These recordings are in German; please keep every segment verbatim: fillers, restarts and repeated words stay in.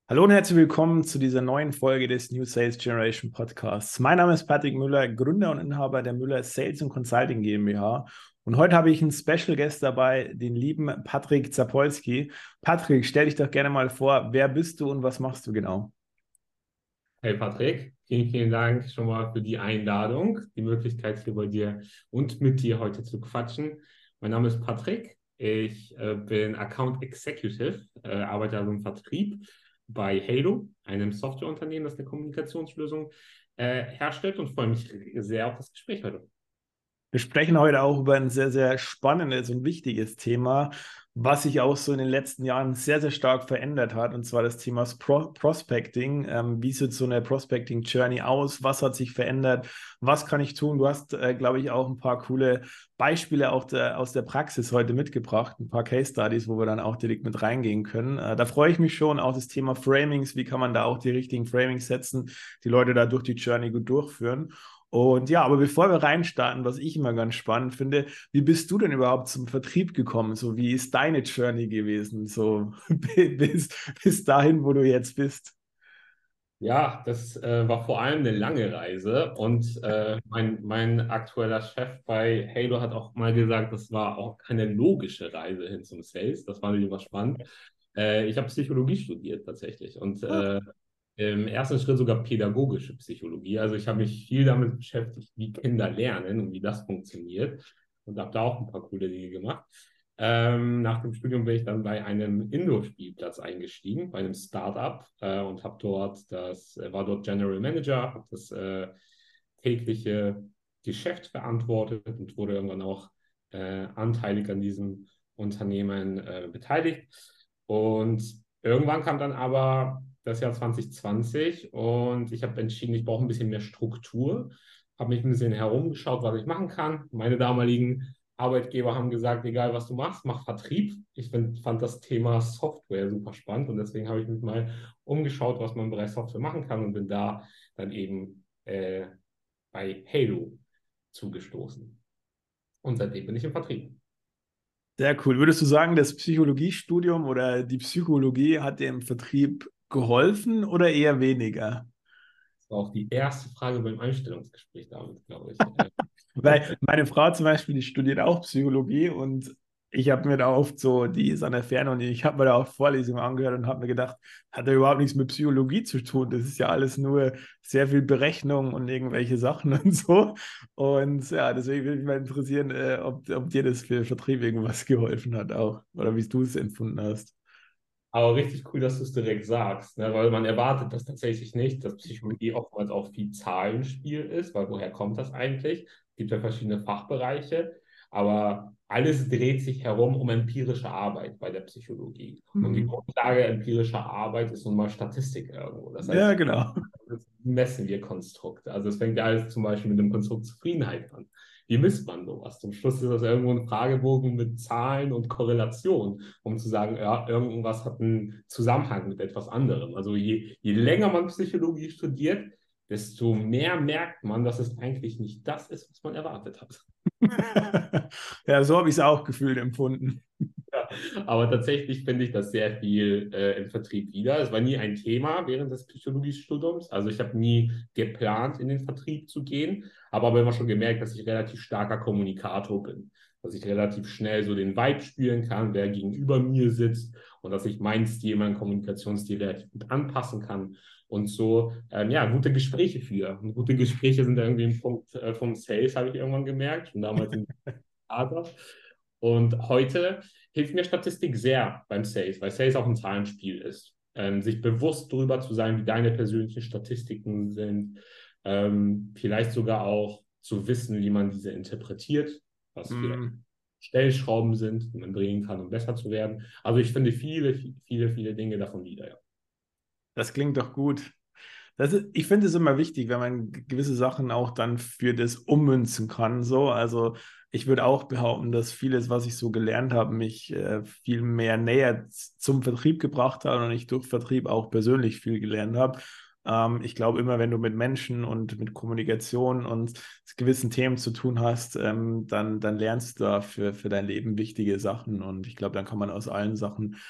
Hallo und herzlich willkommen zu dieser neuen Folge des New Sales Generation Podcasts. Mein Name ist Patrick Müller, Gründer und Inhaber der Müller Sales und Consulting GmbH. Und heute habe ich einen Special Guest dabei, den lieben Patrick Zapolsky. Patrick, stell dich doch gerne mal vor, wer bist du und was machst du genau? Hey Patrick, vielen, vielen Dank schon mal für die Einladung, die Möglichkeit hier bei dir und mit dir heute zu quatschen. Mein Name ist Patrick, ich äh, bin Account Executive, äh, arbeite also im Vertrieb bei Halo, einem Softwareunternehmen, das eine Kommunikationslösung äh, herstellt und freue mich sehr auf das Gespräch heute. Wir sprechen heute auch über ein sehr, sehr spannendes und wichtiges Thema, was sich auch so in den letzten Jahren sehr, sehr stark verändert hat, und zwar das Thema Pro Prospecting. Ähm, wie sieht so eine Prospecting Journey aus? Was hat sich verändert? Was kann ich tun? Du hast, äh, glaube ich, auch ein paar coole Beispiele auch der, aus der Praxis heute mitgebracht, ein paar Case Studies, wo wir dann auch direkt mit reingehen können. Äh, da freue ich mich schon. Auch das Thema Framings, wie kann man da auch die richtigen Framings setzen, die Leute da durch die Journey gut durchführen. Und ja, aber bevor wir reinstarten, was ich immer ganz spannend finde, wie bist du denn überhaupt zum Vertrieb gekommen? So, wie ist deine Journey gewesen? So bis, bis dahin, wo du jetzt bist. Ja, das äh, war vor allem eine lange Reise und äh, mein, mein aktueller Chef bei Halo hat auch mal gesagt, das war auch keine logische Reise hin zum Sales. Das war natürlich immer spannend. Äh, ich habe Psychologie studiert tatsächlich und äh, im ersten Schritt sogar pädagogische Psychologie. Also ich habe mich viel damit beschäftigt, wie Kinder lernen und wie das funktioniert und habe da auch ein paar coole Dinge gemacht. Ähm, nach dem Studium bin ich dann bei einem Indoor-Spielplatz eingestiegen, bei einem Startup äh, und habe dort das, äh, war dort General Manager, habe das äh, tägliche Geschäft verantwortet und wurde irgendwann auch äh, anteilig an diesem Unternehmen äh, beteiligt. Und irgendwann kam dann aber das Jahr zwanzig zwanzig und ich habe entschieden, ich brauche ein bisschen mehr Struktur, habe mich ein bisschen herumgeschaut, was ich machen kann. Meine damaligen Arbeitgeber haben gesagt, egal was du machst, mach Vertrieb. Ich find, fand das Thema Software super spannend und deswegen habe ich mich mal umgeschaut, was man im Bereich Software machen kann und bin da dann eben äh, bei Halo zugestoßen. Und seitdem bin ich im Vertrieb. Sehr cool. Würdest du sagen, das Psychologiestudium oder die Psychologie hat dir im Vertrieb geholfen oder eher weniger? Das war auch die erste Frage beim Einstellungsgespräch damit, glaube ich. Äh, Weil meine Frau zum Beispiel, die studiert auch Psychologie, und ich habe mir da oft so, die ist an der Ferne, und ich habe mir da auch Vorlesungen angehört und habe mir gedacht, hat ja überhaupt nichts mit Psychologie zu tun. Das ist ja alles nur sehr viel Berechnung und irgendwelche Sachen und so. Und ja, deswegen würde mich mal interessieren, äh, ob, ob dir das für Vertrieb irgendwas geholfen hat auch, oder wie du es empfunden hast. Aber richtig cool, dass du es direkt sagst, ne? Weil man erwartet das tatsächlich nicht, dass Psychologie oftmals auch viel Zahlenspiel ist, weil woher kommt das eigentlich? Es gibt ja verschiedene Fachbereiche, aber alles dreht sich herum um empirische Arbeit bei der Psychologie. Und die Mhm. Grundlage empirischer Arbeit ist nun mal Statistik irgendwo. Das Ja, heißt, genau. wie messen wir Konstrukte? Also es fängt ja alles zum Beispiel mit dem Konstrukt Zufriedenheit an. Wie misst man sowas? Zum Schluss ist das irgendwo ein Fragebogen mit Zahlen und Korrelation, um zu sagen, ja, irgendwas hat einen Zusammenhang mit etwas anderem. Also je, je länger man Psychologie studiert, desto mehr merkt man, dass es eigentlich nicht das ist, was man erwartet hat. Ja, so habe ich es auch gefühlt empfunden. Ja, aber tatsächlich finde ich das sehr viel äh, im Vertrieb wieder. Es war nie ein Thema während des Psychologiestudiums. Also ich habe nie geplant, in den Vertrieb zu gehen, habe aber immer schon gemerkt, dass ich relativ starker Kommunikator bin. Dass ich relativ schnell so den Vibe spüren kann, wer gegenüber mir sitzt und dass ich meinen Stil, meinen Kommunikationsstil relativ gut anpassen kann und so ähm, ja, gute Gespräche führe. Und gute Gespräche sind irgendwie ein Punkt äh, vom Sales, habe ich irgendwann gemerkt, schon damals im Theater. Und heute hilft mir Statistik sehr beim Sales, weil Sales auch ein Zahlenspiel ist. Ähm, sich bewusst darüber zu sein, wie deine persönlichen Statistiken sind, ähm, vielleicht sogar auch zu wissen, wie man diese interpretiert, was vielleicht Mm. Stellschrauben sind, die man drehen kann, um besser zu werden. Also ich finde viele, viele, viele Dinge davon wieder, ja. Das klingt doch gut. Das ist, ich finde es immer wichtig, wenn man gewisse Sachen auch dann für das ummünzen kann. So, also ich würde auch behaupten, dass vieles, was ich so gelernt habe, mich äh, viel mehr näher zum Vertrieb gebracht hat und ich durch Vertrieb auch persönlich viel gelernt habe. Ähm, ich glaube immer, wenn du mit Menschen und mit Kommunikation und gewissen Themen zu tun hast, ähm, dann, dann lernst du da für, für dein Leben wichtige Sachen, und ich glaube, dann kann man aus allen Sachen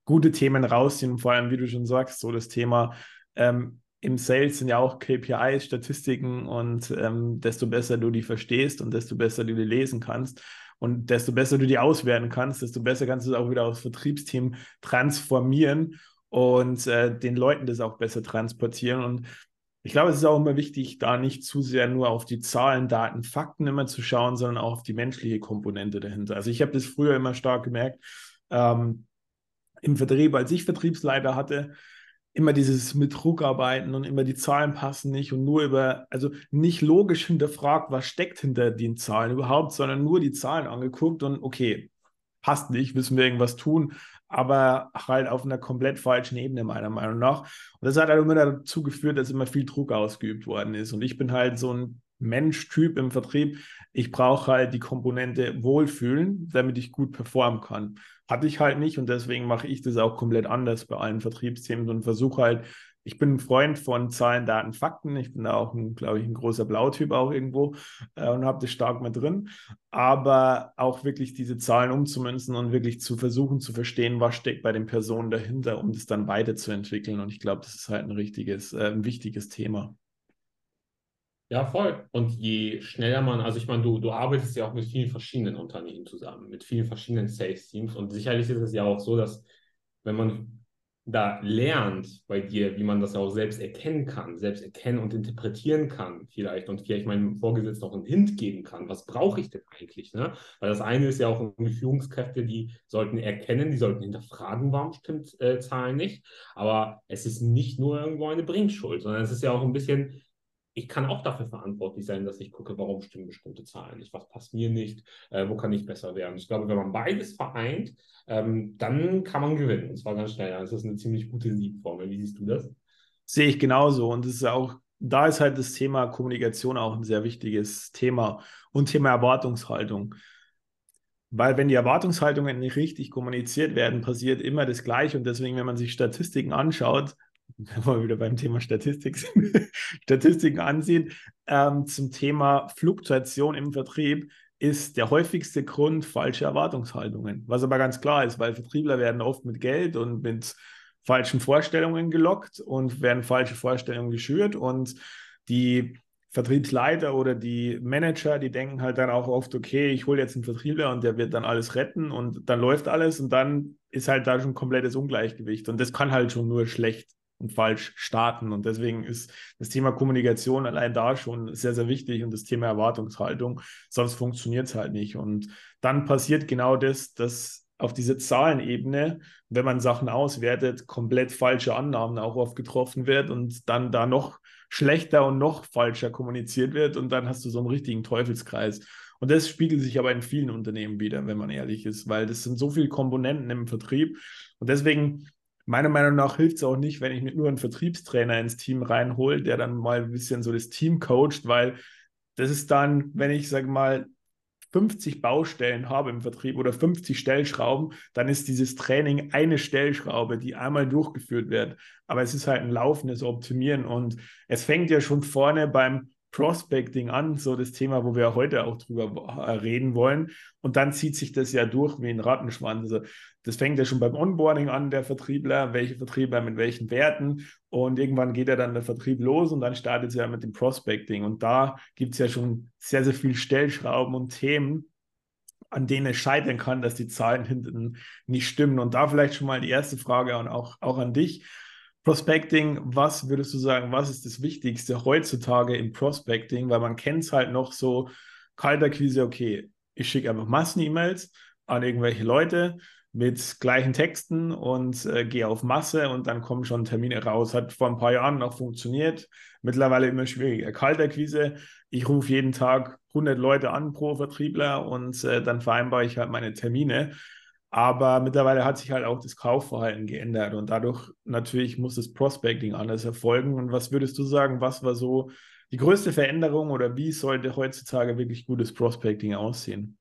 gute Themen rausziehen. Vor allem, wie du schon sagst, so das Thema ähm, im Sales sind ja auch K P Is, Statistiken und ähm, desto besser du die verstehst und desto besser du die lesen kannst und desto besser du die auswerten kannst, desto besser kannst du es auch wieder aufs Vertriebsteam transformieren und äh, den Leuten das auch besser transportieren. Und ich glaube, es ist auch immer wichtig, da nicht zu sehr nur auf die Zahlen, Daten, Fakten immer zu schauen, sondern auch auf die menschliche Komponente dahinter. Also ich habe das früher immer stark gemerkt, ähm, im Vertrieb, als ich Vertriebsleiter hatte, immer dieses mit Druck arbeiten und immer die Zahlen passen nicht und nur über, also nicht logisch hinterfragt, was steckt hinter den Zahlen überhaupt, sondern nur die Zahlen angeguckt und okay, passt nicht, müssen wir irgendwas tun, aber halt auf einer komplett falschen Ebene meiner Meinung nach. Und das hat halt immer dazu geführt, dass immer viel Druck ausgeübt worden ist. Und ich bin halt so ein Mensch-Typ im Vertrieb. Ich brauche halt die Komponente Wohlfühlen, damit ich gut performen kann. Hatte ich halt nicht und deswegen mache ich das auch komplett anders bei allen Vertriebsthemen und versuche halt, ich bin ein Freund von Zahlen, Daten, Fakten. Ich bin da auch, ein, glaube ich, ein großer Blautyp auch irgendwo äh, und habe das stark mit drin. Aber auch wirklich diese Zahlen umzumünzen und wirklich zu versuchen zu verstehen, was steckt bei den Personen dahinter, um das dann weiterzuentwickeln. Und ich glaube, das ist halt ein richtiges, äh, ein wichtiges Thema. Ja, voll. Und je schneller man, also ich meine, du, du arbeitest ja auch mit vielen verschiedenen Unternehmen zusammen, mit vielen verschiedenen Sales-Teams. Und sicherlich ist es ja auch so, dass wenn man da lernt bei dir, wie man das auch selbst erkennen kann, selbst erkennen und interpretieren kann, vielleicht und vielleicht meinem Vorgesetzten auch einen Hint geben kann, was brauche ich denn eigentlich, ne? Weil das eine ist ja auch die Führungskräfte, die sollten erkennen, die sollten hinterfragen, warum stimmt äh, Zahlen nicht. Aber es ist nicht nur irgendwo eine Bringschuld, sondern es ist ja auch ein bisschen, ich kann auch dafür verantwortlich sein, dass ich gucke, warum stimmen bestimmte Zahlen nicht, was passt mir nicht, äh, wo kann ich besser werden. Ich glaube, wenn man beides vereint, ähm, dann kann man gewinnen. Und zwar ganz schnell. Das ist eine ziemlich gute Siegformel. Wie siehst du das? Sehe ich genauso. Und es ist auch, da ist halt das Thema Kommunikation auch ein sehr wichtiges Thema und Thema Erwartungshaltung. Weil wenn die Erwartungshaltungen nicht richtig kommuniziert werden, passiert immer das Gleiche. Und deswegen, wenn man sich Statistiken anschaut, wenn wir wieder beim Thema Statistik sind, Statistiken ansieht, ähm, zum Thema Fluktuation im Vertrieb, ist der häufigste Grund falsche Erwartungshaltungen. Was aber ganz klar ist, weil Vertriebler werden oft mit Geld und mit falschen Vorstellungen gelockt und werden falsche Vorstellungen geschürt und die Vertriebsleiter oder die Manager, die denken halt dann auch oft, okay, ich hole jetzt einen Vertriebler und der wird dann alles retten und dann läuft alles und dann ist halt da schon ein komplettes Ungleichgewicht und das kann halt schon nur schlecht und falsch starten und deswegen ist das Thema Kommunikation allein da schon sehr, sehr wichtig und das Thema Erwartungshaltung, sonst funktioniert es halt nicht und dann passiert genau das, dass auf dieser Zahlenebene, wenn man Sachen auswertet, komplett falsche Annahmen auch oft getroffen wird und dann da noch schlechter und noch falscher kommuniziert wird und dann hast du so einen richtigen Teufelskreis. Und das spiegelt sich aber in vielen Unternehmen wieder, wenn man ehrlich ist, weil das sind so viele Komponenten im Vertrieb und deswegen meiner Meinung nach hilft es auch nicht, wenn ich mit nur einen Vertriebstrainer ins Team reinhole, der dann mal ein bisschen so das Team coacht, weil das ist dann, wenn ich, sage mal, fünfzig Baustellen habe im Vertrieb oder fünfzig Stellschrauben, dann ist dieses Training eine Stellschraube, die einmal durchgeführt wird. Aber es ist halt ein laufendes Optimieren und es fängt ja schon vorne beim Prospecting an, so das Thema, wo wir heute auch drüber reden wollen. Und dann zieht sich das ja durch wie ein Rattenschwanz. Also das fängt ja schon beim Onboarding an, der Vertriebler, welche Vertriebler mit welchen Werten. Und irgendwann geht ja dann der Vertrieb los und dann startet es ja mit dem Prospecting. Und da gibt es ja schon sehr, sehr viel Stellschrauben und Themen, an denen es scheitern kann, dass die Zahlen hinten nicht stimmen. Und da vielleicht schon mal die erste Frage und auch, auch an dich. Prospecting, was würdest du sagen, was ist das Wichtigste heutzutage im Prospecting? Weil man kennt es halt noch so, Kaltakquise, okay, ich schicke einfach Massen-E-Mails an irgendwelche Leute mit gleichen Texten und äh, gehe auf Masse und dann kommen schon Termine raus. Hat vor ein paar Jahren noch funktioniert, mittlerweile immer schwieriger. Kaltakquise, ich rufe jeden Tag hundert Leute an pro Vertriebler und äh, dann vereinbare ich halt meine Termine. Aber mittlerweile hat sich halt auch das Kaufverhalten geändert und dadurch natürlich muss das Prospecting anders erfolgen. Und was würdest du sagen, was war so die größte Veränderung oder wie sollte heutzutage wirklich gutes Prospecting aussehen?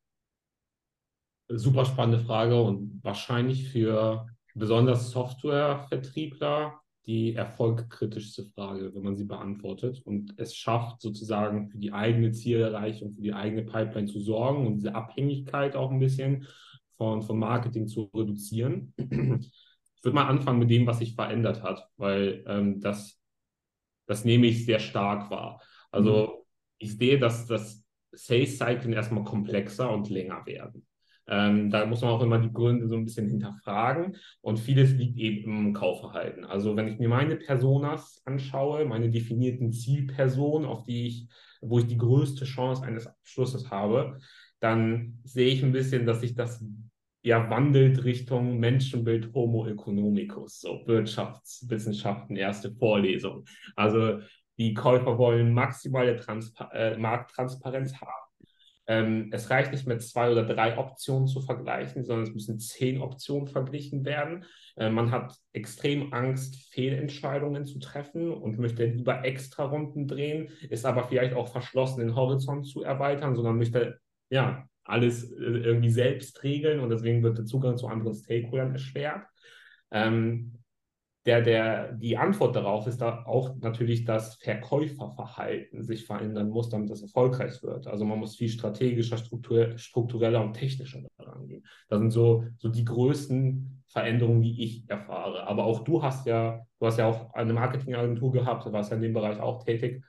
Super spannende Frage und wahrscheinlich für besonders Softwarevertriebler die erfolgkritischste Frage, wenn man sie beantwortet und es schafft, sozusagen für die eigene Zielerreichung, für die eigene Pipeline zu sorgen und diese Abhängigkeit auch ein bisschen von, von Marketing zu reduzieren. Ich würde mal anfangen mit dem, was sich verändert hat, weil ähm, das, das nehme ich sehr stark wahr. Mhm. Also ich sehe, dass das Sales Cycle erstmal komplexer und länger werden. Ähm, da muss man auch immer die Gründe so ein bisschen hinterfragen und vieles liegt eben im Kaufverhalten. Also wenn ich mir meine Personas anschaue, meine definierten Zielpersonen, auf die ich, wo ich die größte Chance eines Abschlusses habe, dann sehe ich ein bisschen, dass sich das ja wandelt Richtung Menschenbild Homo economicus, so Wirtschaftswissenschaften, erste Vorlesung. Also die Käufer wollen maximale Transpa äh, Markttransparenz haben. Ähm, es reicht nicht mehr zwei oder drei Optionen zu vergleichen, sondern es müssen zehn Optionen verglichen werden. Äh, man hat extrem Angst, Fehlentscheidungen zu treffen und möchte lieber extra Runden drehen, ist aber vielleicht auch verschlossen, den Horizont zu erweitern, sondern möchte ja alles äh, irgendwie selbst regeln und deswegen wird der Zugang zu anderen Stakeholdern erschwert. Ähm, der, der, die Antwort darauf ist da auch natürlich, dass Verkäuferverhalten sich verändern muss, damit das erfolgreich wird. Also man muss viel strategischer, struktur, struktureller und technischer daran gehen. Das sind so, so die größten Veränderungen, die ich erfahre. Aber auch du hast ja, du hast ja auch eine Marketingagentur gehabt, du warst ja in dem Bereich auch tätig.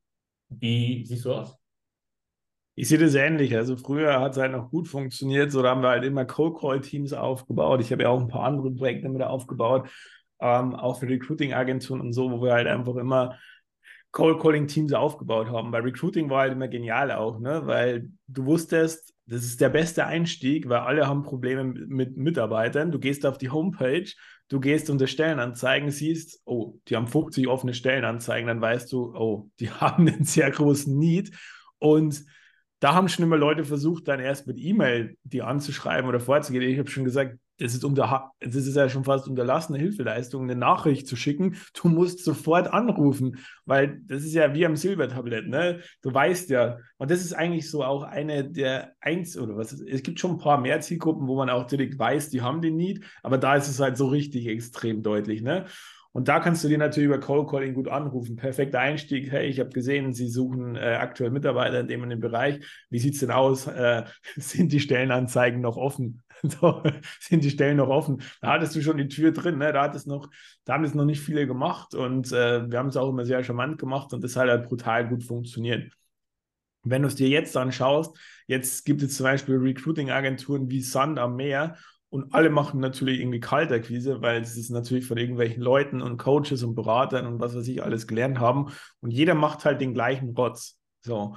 Wie siehst du das? Ich sehe das ähnlich. Also früher hat es halt noch gut funktioniert. So, da haben wir halt immer Cold-Call-Teams aufgebaut. Ich habe ja auch ein paar andere Projekte mit aufgebaut, ähm, auch für Recruiting-Agenturen und so, wo wir halt einfach immer Cold-Calling-Teams aufgebaut haben. Bei Recruiting war halt immer genial auch, ne? Weil du wusstest, das ist der beste Einstieg, weil alle haben Probleme mit Mitarbeitern. Du gehst auf die Homepage, du gehst unter Stellenanzeigen, siehst, oh, die haben fünfzig offene Stellenanzeigen, dann weißt du, oh, die haben einen sehr großen Need. Und da haben schon immer Leute versucht, dann erst mit E-Mail die anzuschreiben oder vorzugehen. Ich habe schon gesagt, das ist, unter, das ist ja schon fast unterlassene Hilfeleistung, eine Nachricht zu schicken. Du musst sofort anrufen, weil das ist ja wie am Silbertablett, ne? Du weißt ja. Und das ist eigentlich so auch eine der eins oder was. Es gibt schon ein paar mehr Zielgruppen, wo man auch direkt weiß, die haben den Need, aber da ist es halt so richtig extrem deutlich, ne? Und da kannst du dir natürlich über Cold Calling gut anrufen. Perfekter Einstieg. Hey, ich habe gesehen, Sie suchen äh, aktuell Mitarbeiter in dem und dem Bereich. Wie sieht es denn aus? Äh, sind die Stellenanzeigen noch offen? So, sind die Stellen noch offen? Da hattest du schon die Tür drin. Ne? Da, hat es noch, da haben es noch nicht viele gemacht. Und äh, wir haben es auch immer sehr charmant gemacht. Und das hat halt brutal gut funktioniert. Wenn du es dir jetzt anschaust, jetzt gibt es zum Beispiel Recruiting-Agenturen wie Sand am Meer und alle machen natürlich irgendwie Kaltakquise, weil es ist natürlich von irgendwelchen Leuten und Coaches und Beratern und was weiß ich alles gelernt haben und jeder macht halt den gleichen Rotz. So.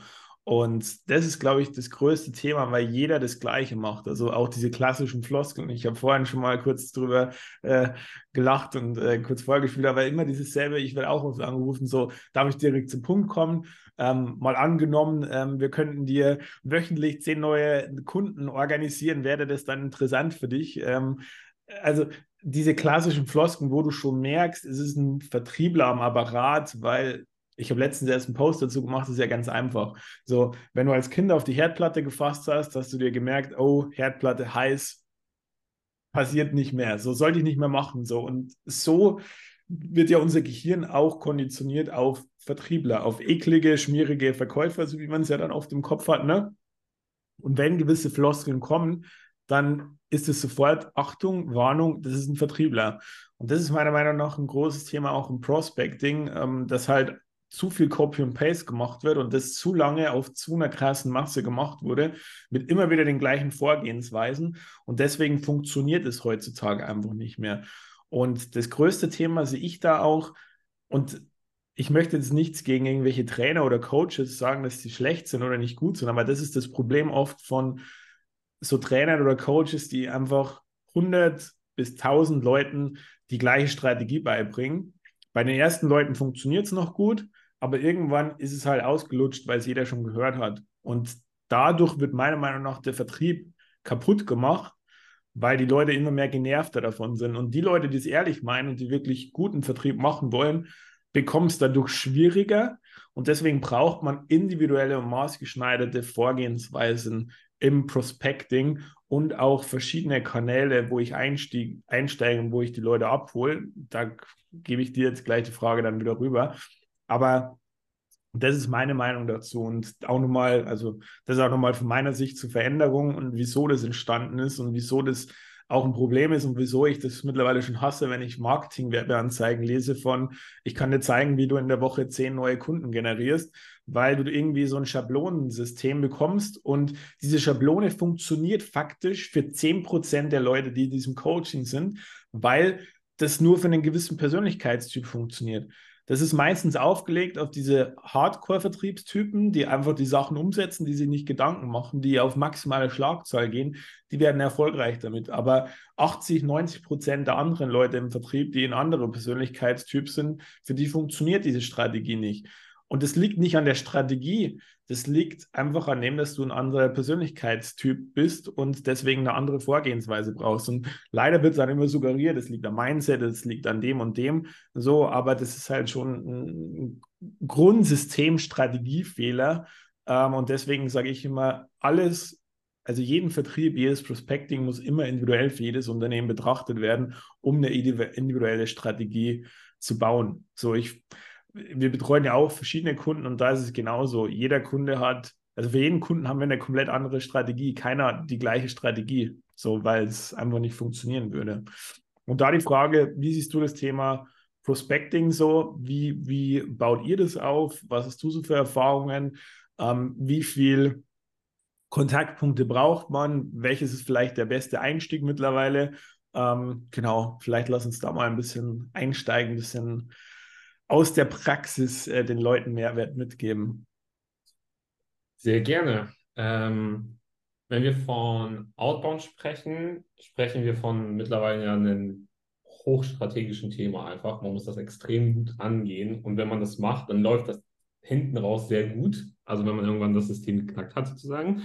Und das ist, glaube ich, das größte Thema, weil jeder das Gleiche macht. Also auch diese klassischen Floskeln. Ich habe vorhin schon mal kurz drüber äh, gelacht und äh, kurz vorgespielt, aber immer dieses selbe, ich werde auch oft angerufen, so, darf ich direkt zum Punkt kommen? Ähm, mal angenommen, ähm, wir könnten dir wöchentlich zehn neue Kunden organisieren, wäre das dann interessant für dich? Ähm, also diese klassischen Flosken, wo du schon merkst, es ist ein Vertriebler am Apparat, weil ich habe letztens erst einen Post dazu gemacht, das ist ja ganz einfach. So, wenn du als Kind auf die Herdplatte gefasst hast, hast du dir gemerkt, oh, Herdplatte heiß, passiert nicht mehr. So sollte ich nicht mehr machen. So. Und so wird ja unser Gehirn auch konditioniert auf Vertriebler, auf eklige, schmierige Verkäufer, so wie man es ja dann oft im Kopf hat. Ne? Und wenn gewisse Floskeln kommen, dann ist es sofort Achtung, Warnung, das ist ein Vertriebler. Und das ist meiner Meinung nach ein großes Thema auch im Prospecting, ähm, dass halt zu viel Copy und Paste gemacht wird und das zu lange auf zu einer krassen Masse gemacht wurde, mit immer wieder den gleichen Vorgehensweisen. Und deswegen funktioniert es heutzutage einfach nicht mehr. Und das größte Thema sehe ich da auch, und ich möchte jetzt nichts gegen irgendwelche Trainer oder Coaches sagen, dass sie schlecht sind oder nicht gut sind, aber das ist das Problem oft von so Trainern oder Coaches, die einfach hundert bis tausend Leuten die gleiche Strategie beibringen. Bei den ersten Leuten funktioniert es noch gut, aber irgendwann ist es halt ausgelutscht, weil es jeder schon gehört hat. Und dadurch wird meiner Meinung nach der Vertrieb kaputt gemacht, weil die Leute immer mehr genervter davon sind. Und die Leute, die es ehrlich meinen und die wirklich guten Vertrieb machen wollen, bekommen es dadurch schwieriger. Und deswegen braucht man individuelle und maßgeschneiderte Vorgehensweisen im Prospecting und auch verschiedene Kanäle, wo ich einstieg, einsteige und wo ich die Leute abhole. Da gebe ich dir jetzt gleich die Frage dann wieder rüber. Aber das ist meine Meinung dazu und auch nochmal, also das ist auch nochmal von meiner Sicht zur Veränderung und wieso das entstanden ist und wieso das auch ein Problem ist und wieso ich das mittlerweile schon hasse, wenn ich Marketing-Werbeanzeigen lese von, ich kann dir zeigen, wie du in der Woche zehn neue Kunden generierst, weil du irgendwie so ein Schablonensystem bekommst und diese Schablone funktioniert faktisch für zehn Prozent der Leute, die in diesem Coaching sind, weil das nur für einen gewissen Persönlichkeitstyp funktioniert. Das ist meistens aufgelegt auf diese Hardcore-Vertriebstypen, die einfach die Sachen umsetzen, die sich nicht Gedanken machen, die auf maximale Schlagzahl gehen, die werden erfolgreich damit. Aber achtzig, neunzig Prozent der anderen Leute im Vertrieb, die ein anderer Persönlichkeitstyp sind, für die funktioniert diese Strategie nicht. Und das liegt nicht an der Strategie, das liegt einfach an dem, dass du ein anderer Persönlichkeitstyp bist und deswegen eine andere Vorgehensweise brauchst. Und leider wird es dann immer suggeriert, es liegt am Mindset, es liegt an dem und dem, so, aber das ist halt schon ein Grundsystem-Strategiefehler. Ähm, und deswegen sage ich immer, alles, also jeden Vertrieb, jedes Prospecting muss immer individuell für jedes Unternehmen betrachtet werden, um eine individuelle Strategie zu bauen. So, ich wir betreuen ja auch verschiedene Kunden und da ist es genauso. Jeder Kunde hat, also für jeden Kunden haben wir eine komplett andere Strategie. Keiner hat die gleiche Strategie, so, weil es einfach nicht funktionieren würde. Und da die Frage, wie siehst du das Thema Prospecting so? Wie, wie baut ihr das auf? Was hast du so für Erfahrungen? Ähm, wie viel Kontaktpunkte braucht man? Welches ist vielleicht der beste Einstieg mittlerweile? Ähm, genau, vielleicht lass uns da mal ein bisschen einsteigen, ein bisschen aus der Praxis äh, den Leuten Mehrwert mitgeben. Sehr gerne. Ähm, wenn wir von Outbound sprechen, sprechen wir von mittlerweile ja einem hochstrategischen Thema einfach. Man muss das extrem gut angehen. Und wenn man das macht, dann läuft das hinten raus sehr gut. Also wenn man irgendwann das System geknackt hat, sozusagen.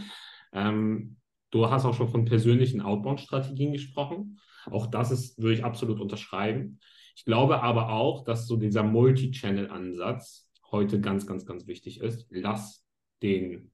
Ähm, du hast auch schon von persönlichen Outbound-Strategien gesprochen. Auch das ist, würde ich absolut unterschreiben. Ich glaube aber auch, dass so dieser Multi-Channel-Ansatz heute ganz, ganz, ganz wichtig ist. Lass den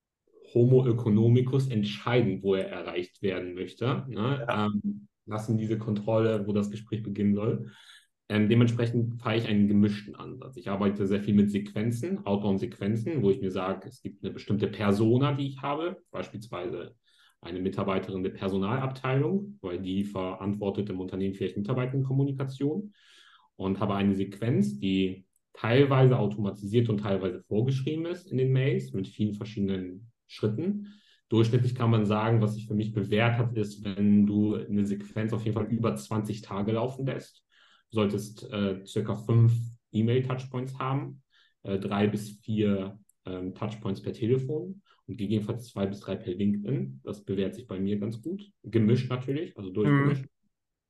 Homo economicus entscheiden, wo er erreicht werden möchte. Ne? Ja. Ähm, lass ihm diese Kontrolle, wo das Gespräch beginnen soll. Ähm, dementsprechend fahre ich einen gemischten Ansatz. Ich arbeite sehr viel mit Sequenzen, Outbound-Sequenzen, wo ich mir sage, es gibt eine bestimmte Persona, die ich habe, beispielsweise eine Mitarbeiterin der Personalabteilung, weil die verantwortet im Unternehmen vielleicht Mitarbeiterkommunikation und habe eine Sequenz, die teilweise automatisiert und teilweise vorgeschrieben ist in den Mails mit vielen verschiedenen Schritten. Durchschnittlich kann man sagen, was sich für mich bewährt hat, ist, wenn du eine Sequenz auf jeden Fall über zwanzig Tage laufen lässt. Du solltest äh, circa fünf E-Mail-Touchpoints haben, äh, drei bis vier ähm, Touchpoints per Telefon und gegebenenfalls zwei bis drei per LinkedIn. Das bewährt sich bei mir ganz gut. Gemischt natürlich, also durchgemischt. Mhm.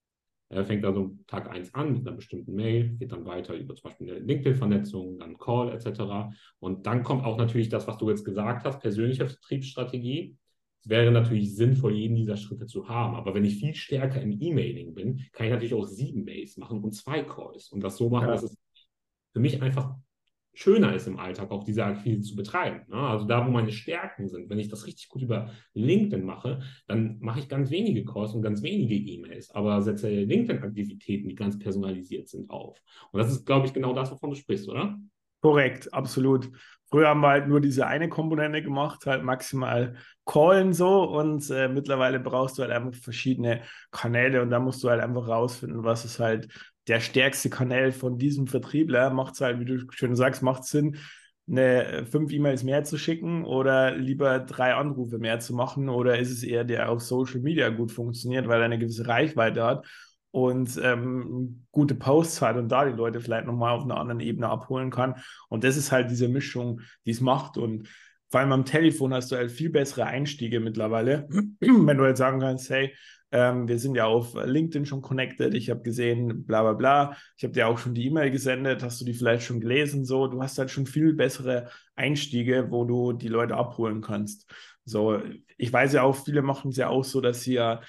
Er fängt also Tag eins an mit einer bestimmten Mail, geht dann weiter über zum Beispiel eine LinkedIn-Vernetzung, dann Call et cetera. Und dann kommt auch natürlich das, was du jetzt gesagt hast, persönliche Vertriebsstrategie. Es wäre natürlich sinnvoll, jeden dieser Schritte zu haben. Aber wenn ich viel stärker im E-Mailing bin, kann ich natürlich auch sieben Mails machen und zwei Calls. Und das so machen, Ja. dass es für mich einfach schöner ist im Alltag, auch diese Akquise zu betreiben. Ne? Also da, wo meine Stärken sind, wenn ich das richtig gut über LinkedIn mache, dann mache ich ganz wenige Calls und ganz wenige E-Mails, aber setze LinkedIn-Aktivitäten, die ganz personalisiert sind, auf. Und das ist, glaube ich, genau das, wovon du sprichst, oder? Korrekt, absolut. Früher haben wir halt nur diese eine Komponente gemacht, halt maximal callen so und äh, mittlerweile brauchst du halt einfach verschiedene Kanäle und da musst du halt einfach rausfinden, was ist halt der stärkste Kanal von diesem Vertriebler. Macht es halt, wie du schön sagst, macht es Sinn, eine äh, fünf E-Mails mehr zu schicken oder lieber drei Anrufe mehr zu machen oder ist es eher der auf Social Media gut funktioniert, weil er eine gewisse Reichweite hat und ähm, gute Posts hat und da die Leute vielleicht nochmal auf einer anderen Ebene abholen kann. Und das ist halt diese Mischung, die es macht. Und vor allem am Telefon hast du halt viel bessere Einstiege mittlerweile. Wenn du halt sagen kannst, hey, ähm, wir sind ja auf LinkedIn schon connected, ich habe gesehen, bla bla bla, ich habe dir auch schon die E-Mail gesendet, hast du die vielleicht schon gelesen, so, du hast halt schon viel bessere Einstiege, wo du die Leute abholen kannst. So, ich weiß ja auch, viele machen es ja auch so, dass sie ja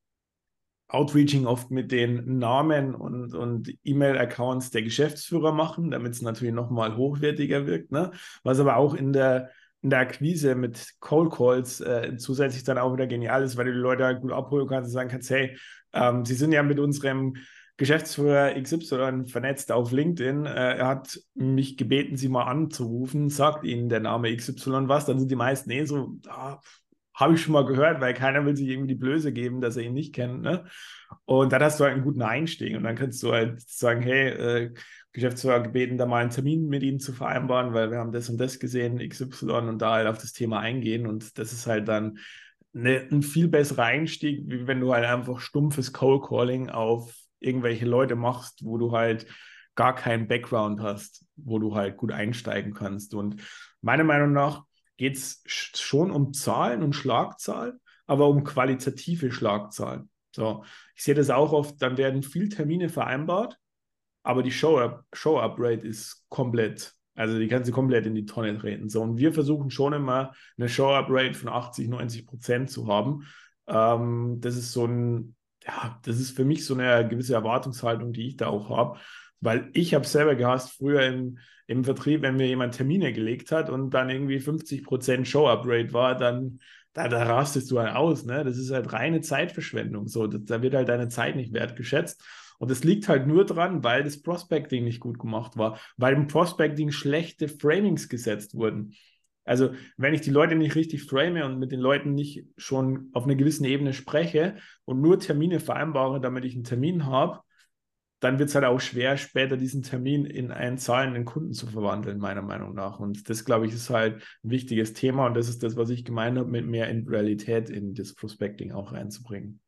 Outreaching oft mit den Namen und, und E-Mail-Accounts der Geschäftsführer machen, damit es natürlich nochmal hochwertiger wirkt. Ne? Was aber auch in der, in der Akquise mit Cold Calls äh, zusätzlich dann auch wieder genial ist, weil du die Leute halt gut abholen kannst und sagen kannst, hey, ähm, sie sind ja mit unserem Geschäftsführer X Y vernetzt auf LinkedIn. Äh, er hat mich gebeten, sie mal anzurufen, sagt ihnen der Name X Y was, dann sind die meisten eh so, ah, habe ich schon mal gehört, weil keiner will sich irgendwie die Blöße geben, dass er ihn nicht kennt. Ne? Und dann hast du halt einen guten Einstieg und dann kannst du halt sagen, hey, äh, Geschäftsführer gebeten, da mal einen Termin mit Ihnen zu vereinbaren, weil wir haben das und das gesehen, X Y, und da halt auf das Thema eingehen. Und das ist halt dann eine, ein viel besserer Einstieg, wie wenn du halt einfach stumpfes Cold Calling auf irgendwelche Leute machst, wo du halt gar keinen Background hast, wo du halt gut einsteigen kannst. Und meiner Meinung nach geht es schon um Zahlen und Schlagzahlen, aber um qualitative Schlagzahlen. So, ich sehe das auch oft, dann werden viel Termine vereinbart, aber die Show-Up, Show-Up-Rate ist komplett, also die kannst du komplett in die Tonne treten. So, und wir versuchen schon immer eine Show-Up-Rate von achtzig, neunzig Prozent zu haben. Ähm, das ist so ein, ja, das ist für mich so eine gewisse Erwartungshaltung, die ich da auch habe, weil ich habe selber gehasst, früher im, im Vertrieb, wenn mir jemand Termine gelegt hat und dann irgendwie fünfzig Prozent Show-Up-Rate war, dann da, da rastest du halt aus, ne? Das ist halt reine Zeitverschwendung. So, da, da wird halt deine Zeit nicht wertgeschätzt. Und es liegt halt nur dran, weil das Prospecting nicht gut gemacht war, weil im Prospecting schlechte Framings gesetzt wurden. Also, wenn ich die Leute nicht richtig frame und mit den Leuten nicht schon auf einer gewissen Ebene spreche und nur Termine vereinbare, damit ich einen Termin habe, dann wird es halt auch schwer, später diesen Termin in einen zahlenden Kunden zu verwandeln, meiner Meinung nach. Und das, glaube ich, ist halt ein wichtiges Thema. Und das ist das, was ich gemeint habe, mit mehr Individualität in das Prospecting auch reinzubringen.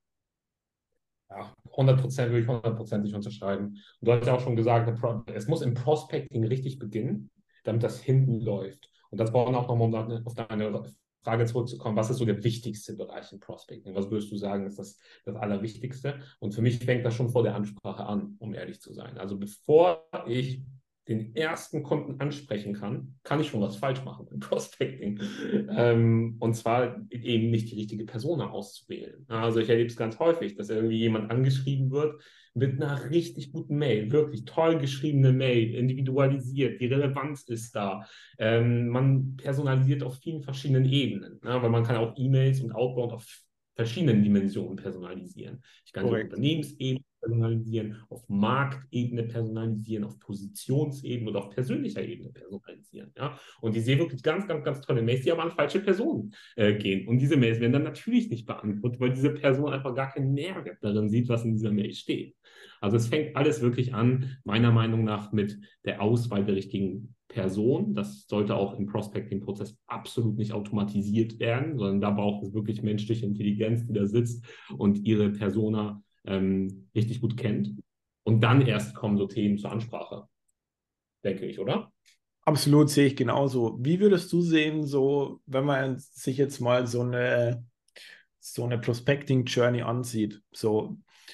Ja, hundert Prozent würde ich hundertprozentig unterschreiben. Und du hast ja auch schon gesagt, es muss im Prospecting richtig beginnen, damit das hinten läuft. Und das brauchen auch nochmal, um auf deine Frage zurückzukommen, was ist so der wichtigste Bereich im Prospecting? Was würdest du sagen, ist das, das Allerwichtigste? Und für mich fängt das schon vor der Ansprache an, um ehrlich zu sein. Also bevor ich den ersten Kunden ansprechen kann, kann ich schon was falsch machen im Prospecting. Ähm, und zwar eben nicht die richtige Persona auszuwählen. Also ich erlebe es ganz häufig, dass irgendwie jemand angeschrieben wird mit einer richtig guten Mail, wirklich toll geschriebene Mail, individualisiert, die Relevanz ist da. Ähm, man personalisiert auf vielen verschiedenen Ebenen, ne? Weil man kann auch E-Mails und Outbound auf verschiedenen Dimensionen personalisieren. Ich kann sie auf Korrekt. Unternehmensebene personalisieren, auf Marktebene personalisieren, auf Positionsebene oder auf persönlicher Ebene personalisieren. Ja? Und ich sehe wirklich ganz, ganz, ganz tolle Mails, die aber an falsche Personen äh, gehen. Und diese Mails werden dann natürlich nicht beantwortet, weil diese Person einfach gar keinen Mehrwert darin sieht, was in dieser Mail steht. Also es fängt alles wirklich an, meiner Meinung nach, mit der Auswahl der richtigen Person. Das sollte auch im Prospecting-Prozess absolut nicht automatisiert werden, sondern da braucht es wirklich menschliche Intelligenz, die da sitzt und ihre Persona ähm, richtig gut kennt. Und dann erst kommen so Themen zur Ansprache, denke ich, oder? Absolut, sehe ich genauso. Wie würdest du sehen, so, wenn man sich jetzt mal so eine, so eine Prospecting Journey ansieht, so,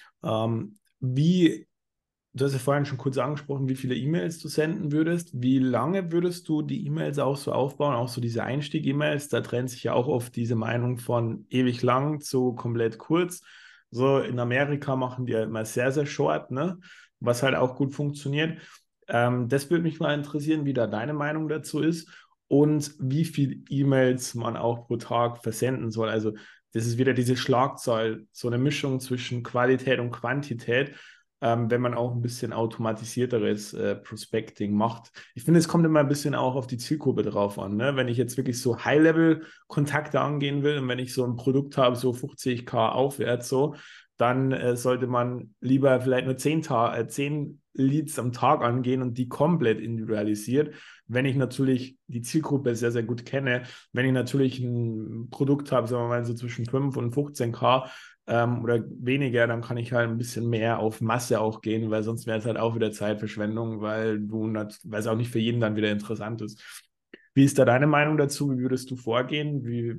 ähm, wie, du hast ja vorhin schon kurz angesprochen, wie viele E-Mails du senden würdest. Wie lange würdest du die E-Mails auch so aufbauen, auch so diese Einstieg-E-Mails? Da trennt sich ja auch oft diese Meinung von ewig lang zu komplett kurz. So in Amerika machen die ja immer sehr, sehr short, ne? Was halt auch gut funktioniert. Ähm, das würde mich mal interessieren, wie da deine Meinung dazu ist und wie viele E-Mails man auch pro Tag versenden soll. Also das ist wieder diese Schlagzahl, so eine Mischung zwischen Qualität und Quantität, ähm, wenn man auch ein bisschen automatisierteres äh, Prospecting macht. Ich finde, es kommt immer ein bisschen auch auf die Zielgruppe drauf an. Ne? Wenn ich jetzt wirklich so High-Level-Kontakte angehen will und wenn ich so ein Produkt habe, so fünfzigtausend aufwärts, so, dann äh, sollte man lieber vielleicht nur zehn, Ta äh, zehn Leads am Tag angehen und die komplett individualisiert. Wenn ich natürlich die Zielgruppe sehr, sehr gut kenne, wenn ich natürlich ein Produkt habe, sagen wir mal so zwischen fünf und fünfzehntausend ähm, oder weniger, dann kann ich halt ein bisschen mehr auf Masse auch gehen, weil sonst wäre es halt auch wieder Zeitverschwendung, weil du, weil es auch nicht für jeden dann wieder interessant ist. Wie ist da deine Meinung dazu? Wie würdest du vorgehen? Wie,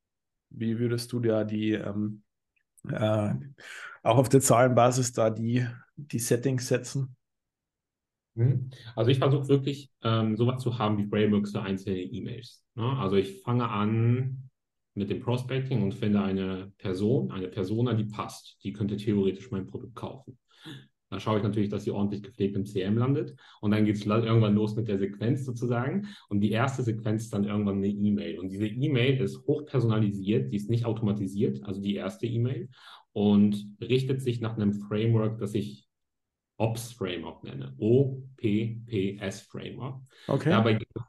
wie würdest du da die ähm, äh, auch auf der Zahlenbasis da die, die Settings setzen? Mhm. Also ich versuche wirklich ähm, sowas zu haben wie Frameworks für einzelne E-Mails. Ne? Also ich fange an mit dem Prospecting und finde eine Person, eine Persona, die passt. Die könnte theoretisch mein Produkt kaufen. Dann schaue ich natürlich, dass sie ordentlich gepflegt im C M landet. Und dann geht es irgendwann los mit der Sequenz sozusagen. Und die erste Sequenz ist dann irgendwann eine E-Mail. Und diese E-Mail ist hochpersonalisiert, die ist nicht automatisiert, also die erste E-Mail, und richtet sich nach einem Framework, das ich Ops Framework nenne. O P P S Framework. Okay. Dabei geht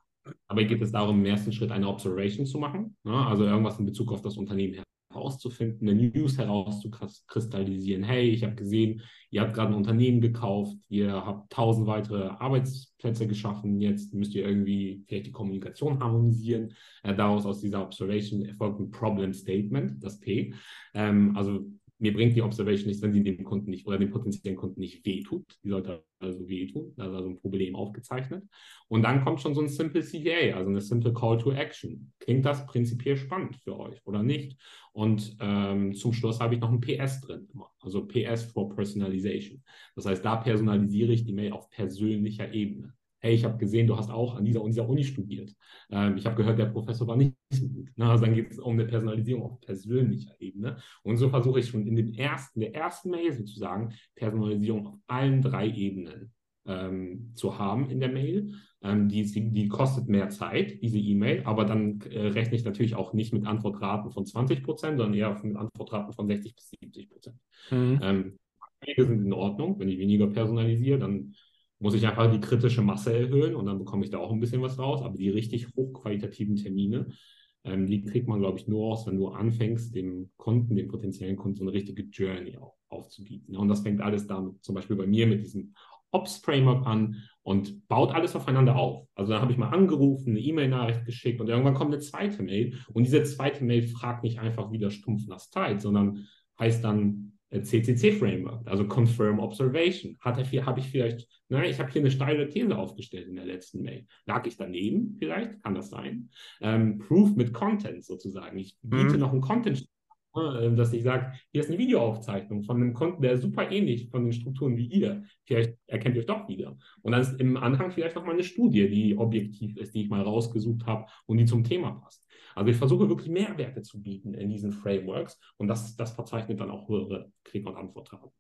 Dabei geht es darum, im ersten Schritt eine Observation zu machen, ne? Also irgendwas in Bezug auf das Unternehmen herauszufinden, eine News herauszukristallisieren. Hey, ich habe gesehen, ihr habt gerade ein Unternehmen gekauft, ihr habt tausend weitere Arbeitsplätze geschaffen, jetzt müsst ihr irgendwie vielleicht die Kommunikation harmonisieren. Äh, daraus aus dieser Observation erfolgt ein Problem Statement, das P. Ähm, also mir bringt die Observation nichts, wenn sie dem Kunden nicht oder dem potenziellen Kunden nicht wehtut. Die sollte also wehtun. Da ist also ein Problem aufgezeichnet. Und dann kommt schon so ein Simple C T A, also eine Simple Call to Action. Klingt das prinzipiell spannend für euch oder nicht? Und ähm, zum Schluss habe ich noch ein P S drin, also P S for Personalization. Das heißt, da personalisiere ich die Mail auf persönlicher Ebene. Hey, ich habe gesehen, du hast auch an dieser und dieser Uni studiert. Ähm, ich habe gehört, der Professor war nicht so gut. Na, also dann geht es um eine Personalisierung auf persönlicher Ebene. Und so versuche ich schon in, dem ersten, der ersten Mail sozusagen Personalisierung auf allen drei Ebenen ähm, zu haben in der Mail. Ähm, die, die kostet mehr Zeit, diese E-Mail, aber dann äh, rechne ich natürlich auch nicht mit Antwortraten von zwanzig Prozent, sondern eher mit Antwortraten von sechzig bis siebzig Prozent. Mhm. Ähm, Wege sind in Ordnung. Wenn ich weniger personalisiere, dann muss ich einfach die kritische Masse erhöhen und dann bekomme ich da auch ein bisschen was raus. Aber die richtig hochqualitativen Termine, ähm, die kriegt man, glaube ich, nur aus, wenn du anfängst, dem Kunden, dem potenziellen Kunden, so eine richtige Journey auf, aufzubieten. Und das fängt alles damit, zum Beispiel bei mir mit diesem Ops-Framework an und baut alles aufeinander auf. Also da habe ich mal angerufen, eine E-Mail-Nachricht geschickt und irgendwann kommt eine zweite Mail und diese zweite Mail fragt nicht einfach wieder stumpf nach Zeit, sondern heißt dann C C C-Framework, also Confirm Observation. Habe ich vielleicht, ne, ich habe hier eine steile These aufgestellt in der letzten Mail. Lag ich daneben vielleicht? Kann das sein? Ähm, Proof mit Content sozusagen. Ich biete Mhm. noch einen Content, dass ich sage, hier ist eine Videoaufzeichnung von einem Kunden, der super ähnlich von den Strukturen wie ihr. Vielleicht erkennt ihr euch doch wieder. Und dann ist im Anhang vielleicht noch mal eine Studie, die objektiv ist, die ich mal rausgesucht habe und die zum Thema passt. Also ich versuche wirklich Mehrwerte zu bieten in diesen Frameworks und das, das verzeichnet dann auch höhere Klick- und Antwortraten.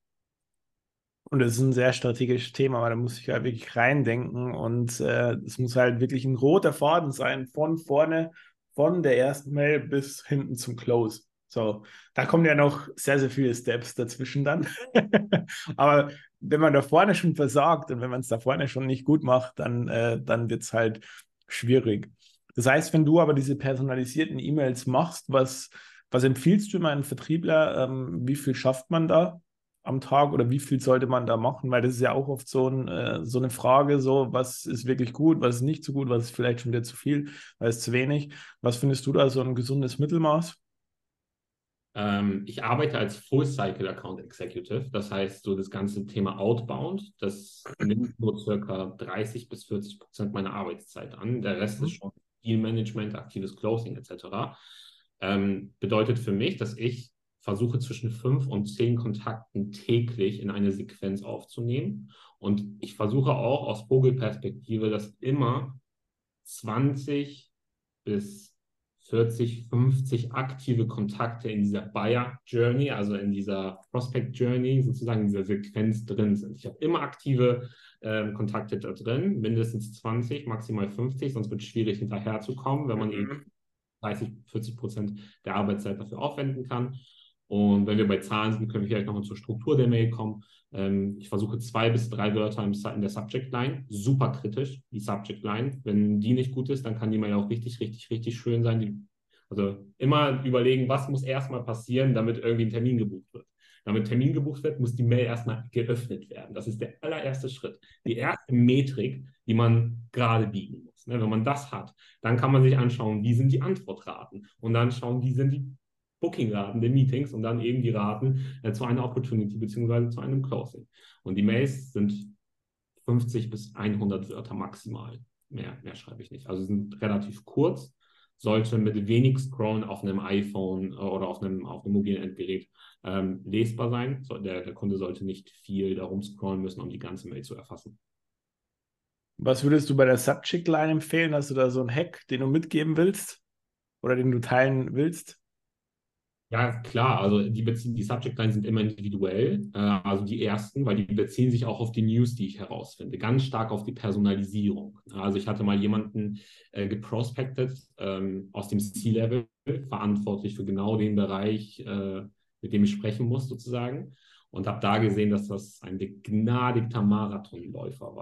Und das ist ein sehr strategisches Thema, weil da muss ich halt wirklich reindenken und äh, es muss halt wirklich ein roter Faden sein, von vorne, von der ersten Mail bis hinten zum Close. So, da kommen ja noch sehr, sehr viele Steps dazwischen dann. Aber wenn man da vorne schon versagt und wenn man es da vorne schon nicht gut macht, dann, äh, dann wird es halt schwierig. Das heißt, wenn du aber diese personalisierten E-Mails machst, was, was empfiehlst du meinen Vertriebler? Ähm, wie viel schafft man da am Tag oder wie viel sollte man da machen? Weil das ist ja auch oft so, ein, äh, so eine Frage, so was ist wirklich gut, was ist nicht so gut, was ist vielleicht schon wieder zu viel, was ist zu wenig. Was findest du da so ein gesundes Mittelmaß? Ähm, ich arbeite als Full-Cycle Account Executive, das heißt, so das ganze Thema Outbound, das nimmt nur circa dreißig bis vierzig Prozent meiner Arbeitszeit an. Der Rest ist Mhm. schon Deal-Management, aktives Closing et cetera. Ähm, bedeutet für mich, dass ich versuche zwischen fünf und zehn Kontakten täglich in eine Sequenz aufzunehmen. Und ich versuche auch aus Vogelperspektive, dass immer zwanzig bis vierzig, fünfzig aktive Kontakte in dieser Buyer Journey, also in dieser Prospect Journey, sozusagen in dieser Sequenz drin sind. Ich habe immer aktive äh, Kontakte da drin, mindestens zwanzig, maximal fünfzig, sonst wird es schwierig hinterherzukommen, wenn man eben Mhm. dreißig, vierzig Prozent der Arbeitszeit dafür aufwenden kann. Und wenn wir bei Zahlen sind, können wir vielleicht nochmal zur Struktur der Mail kommen. Ähm, ich versuche zwei bis drei Wörter im, in der Subject Line. Super kritisch, die Subject Line. Wenn die nicht gut ist, dann kann die Mail auch richtig, richtig, richtig schön sein. Die, also immer überlegen, was muss erstmal passieren, damit irgendwie ein Termin gebucht wird. Damit Termin gebucht wird, muss die Mail erstmal geöffnet werden. Das ist der allererste Schritt. Die erste Metrik, die man gerade biegen muss. Ne? Wenn man das hat, dann kann man sich anschauen, wie sind die Antwortraten und dann schauen, wie sind die Booking-Raten der Meetings und dann eben die Raten äh, zu einer Opportunity beziehungsweise zu einem Closing. Und die Mails sind fünfzig bis hundert Wörter maximal. Mehr, mehr schreibe ich nicht. Also sind relativ kurz, sollte mit wenig Scrollen auf einem iPhone oder auf einem, auf einem mobilen Endgerät ähm, lesbar sein. So, der, der Kunde sollte nicht viel darum scrollen müssen, um die ganze Mail zu erfassen. Was würdest du bei der Subject Line empfehlen? Hast du da so einen Hack, den du mitgeben willst oder den du teilen willst? Ja, klar, also die, beziehen, die Subject Lines sind immer individuell, äh, also die ersten, weil die beziehen sich auch auf die News, die ich herausfinde, ganz stark auf die Personalisierung. Also ich hatte mal jemanden äh, geprospected ähm, aus dem C-Level, verantwortlich für genau den Bereich, äh, mit dem ich sprechen muss sozusagen und habe da gesehen, dass das ein begnadigter Marathonläufer war.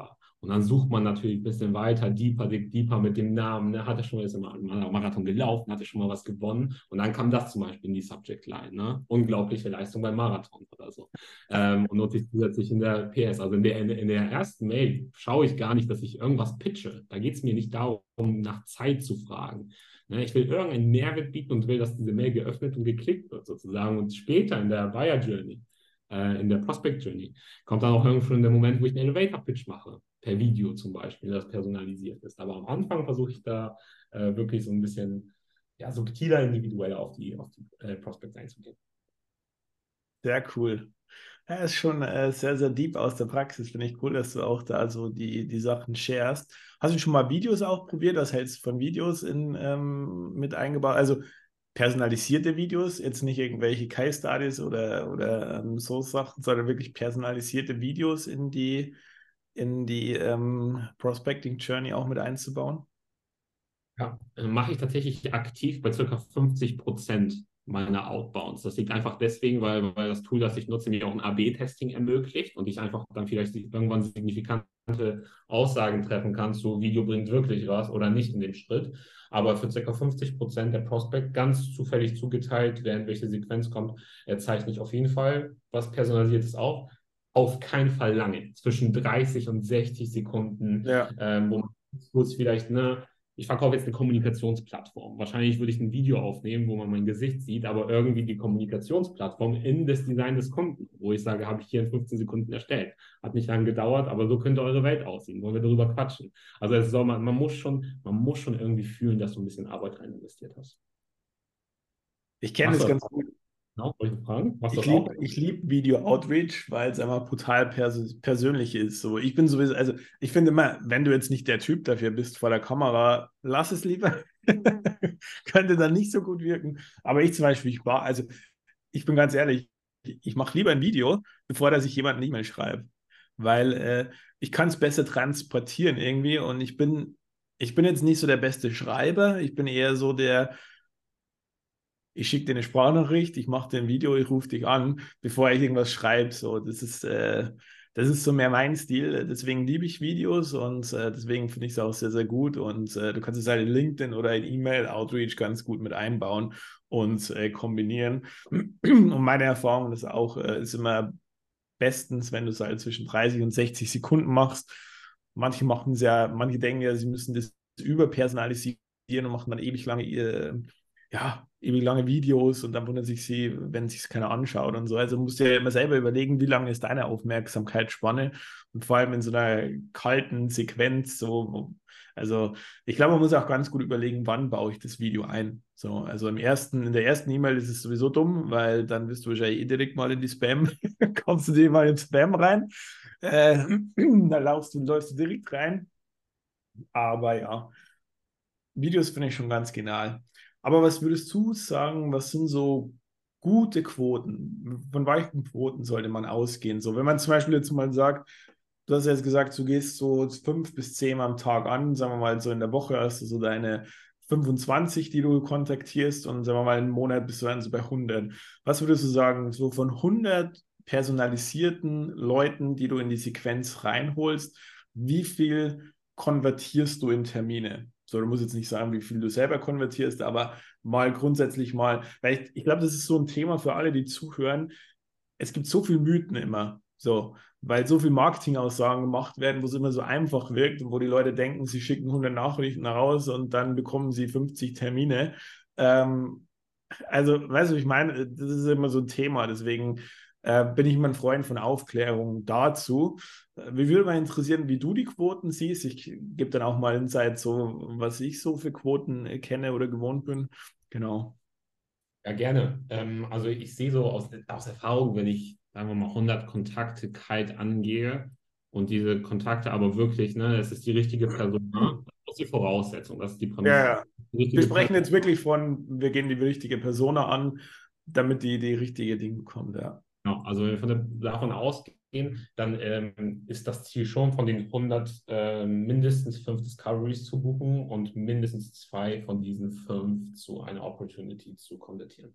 Und dann sucht man natürlich ein bisschen weiter, deeper, deeper mit dem Namen. Ne? Hat er schon mal ist er mal einen Marathon gelaufen, hat er schon mal was gewonnen. Und dann kam das zum Beispiel in die Subject Line. Ne? Unglaubliche Leistung beim Marathon oder so. Ähm, und nutze ich zusätzlich in der P S. Also in der, in der ersten Mail schaue ich gar nicht, dass ich irgendwas pitche. Da geht es mir nicht darum, nach Zeit zu fragen. Ne? Ich will irgendeinen Mehrwert bieten und will, dass diese Mail geöffnet und geklickt wird sozusagen. Und später in der Buyer Journey, äh, in der Prospect Journey, kommt dann auch irgendwann der Moment, wo ich einen Elevator-Pitch mache. Per Video zum Beispiel, das personalisiert ist. Aber am Anfang versuche ich da äh, wirklich so ein bisschen ja, subtiler, individueller auf die, auf die äh, Prospects einzugehen. Sehr cool. Ja, ist schon äh, sehr, sehr deep aus der Praxis. Finde ich cool, dass du auch da so die, die Sachen sharest. Hast du schon mal Videos auch probiert? Was hältst du von Videos in, ähm, mit eingebaut? Also personalisierte Videos, jetzt nicht irgendwelche Case Studies oder, oder ähm, so Sachen, sondern wirklich personalisierte Videos in die, in die ähm, Prospecting Journey auch mit einzubauen? Ja, äh, mache ich tatsächlich aktiv bei circa fünfzig Prozent meiner Outbounds. Das liegt einfach deswegen, weil, weil das Tool, das ich nutze, mir auch ein A B-Testing ermöglicht und ich einfach dann vielleicht irgendwann signifikante Aussagen treffen kann zu Video bringt wirklich was oder nicht in dem Schritt. Aber für circa fünfzig Prozent der Prospect ganz zufällig zugeteilt, während welche Sequenz kommt, äh, zeichne ich auf jeden Fall was Personalisiertes auf. Auf keinen Fall lange, zwischen dreißig und sechzig Sekunden, Ja. ähm, wo man kurz vielleicht, ne, ich verkaufe jetzt eine Kommunikationsplattform. Wahrscheinlich würde ich ein Video aufnehmen, wo man mein Gesicht sieht, aber irgendwie die Kommunikationsplattform in das Design des Kunden, wo ich sage, habe ich hier in fünfzehn Sekunden erstellt. Hat nicht lange gedauert, aber so könnte eure Welt aussehen. Wollen wir darüber quatschen? Also es soll man, man muss schon, man muss schon irgendwie fühlen, dass du ein bisschen Arbeit rein investiert hast. Ich kenne Machst das du das ganz auch? gut. Genau, wollte ich fragen? Machst du Ich das auch? liebe ich lieb Video Outreach, weil es einfach brutal pers persönlich ist. So, ich bin sowieso, also ich finde immer, wenn du jetzt nicht der Typ dafür bist vor der Kamera, lass es lieber. Könnte dann nicht so gut wirken. Aber ich zum Beispiel, ich war, also ich bin ganz ehrlich, ich mache lieber ein Video, bevor dass ich jemanden eine E-Mail schreibe. Weil äh, ich kann es besser transportieren irgendwie und ich bin, ich bin jetzt nicht so der beste Schreiber, ich bin eher so der ich schicke dir eine Sprachnachricht, ich mache dir ein Video, ich rufe dich an, bevor ich irgendwas schreibe. So, das ist, äh, das ist so mehr mein Stil. Deswegen liebe ich Videos und äh, deswegen finde ich es auch sehr, sehr gut. Und äh, du kannst es halt in LinkedIn oder in E-Mail-Outreach ganz gut mit einbauen und äh, kombinieren. Und meine Erfahrung ist auch, äh, ist immer bestens, wenn du es halt zwischen dreißig und sechzig Sekunden machst. Manche machen es ja, manche denken ja, sie müssen das überpersonalisieren und machen dann ewig lange äh, ja, ewig lange Videos und dann wundert sich sie, wenn sich keiner anschaut und so. Also musst du ja immer selber überlegen, wie lange ist deine Aufmerksamkeitsspanne und vor allem in so einer kalten Sequenz, so, also ich glaube, man muss auch ganz gut überlegen, wann baue ich das Video ein. So, also im ersten, in der ersten E-Mail ist es sowieso dumm, weil dann wirst du wahrscheinlich eh direkt mal in die Spam, kommst du dir mal in Spam rein, äh, da laufst du, läufst du direkt rein. Aber ja, Videos finde ich schon ganz genial. Aber was würdest du sagen, was sind so gute Quoten? Von welchen Quoten sollte man ausgehen? So, wenn man zum Beispiel jetzt mal sagt, du hast ja jetzt gesagt, du gehst so fünf bis zehn am Tag an, sagen wir mal so in der Woche hast du so deine fünfundzwanzig, die du kontaktierst und sagen wir mal im Monat bist du dann so bei hundert. Was würdest du sagen, so von hundert personalisierten Leuten, die du in die Sequenz reinholst, wie viel konvertierst du in Termine? So, du musst jetzt nicht sagen, wie viel du selber konvertierst, aber mal grundsätzlich mal, weil ich, ich glaube, das ist so ein Thema für alle, die zuhören. Es gibt so viele Mythen immer, so, weil so viel Marketingaussagen gemacht werden, wo es immer so einfach wirkt und wo die Leute denken, sie schicken hundert Nachrichten raus und dann bekommen sie fünfzig Termine. Ähm, also, weißt du, ich meine, das ist immer so ein Thema, deswegen äh, bin ich immer ein Freund von Aufklärung dazu. Äh, Mich würde mal interessieren, wie du die Quoten siehst. Ich gebe dann auch mal Insight, so was ich so für Quoten äh, kenne oder gewohnt bin. Genau. Ja, gerne. Ähm, also ich sehe so aus, aus Erfahrung, wenn ich, sagen wir mal, hundert Kontakte kalt angehe und diese Kontakte aber wirklich, ne, es ist die richtige Person, ne? Das ist die Voraussetzung, das ist die Ja, Prämisse. ja. Die Wir richtige sprechen Person, jetzt wirklich von, wir gehen die richtige Persona an, damit die die richtige Ding bekommt, ja. genau. Also wenn wir von der, davon ausgehen, dann ähm, ist das Ziel schon von den hundert äh, mindestens fünf Discoveries zu buchen und mindestens zwei von diesen fünf zu einer Opportunity zu konvertieren.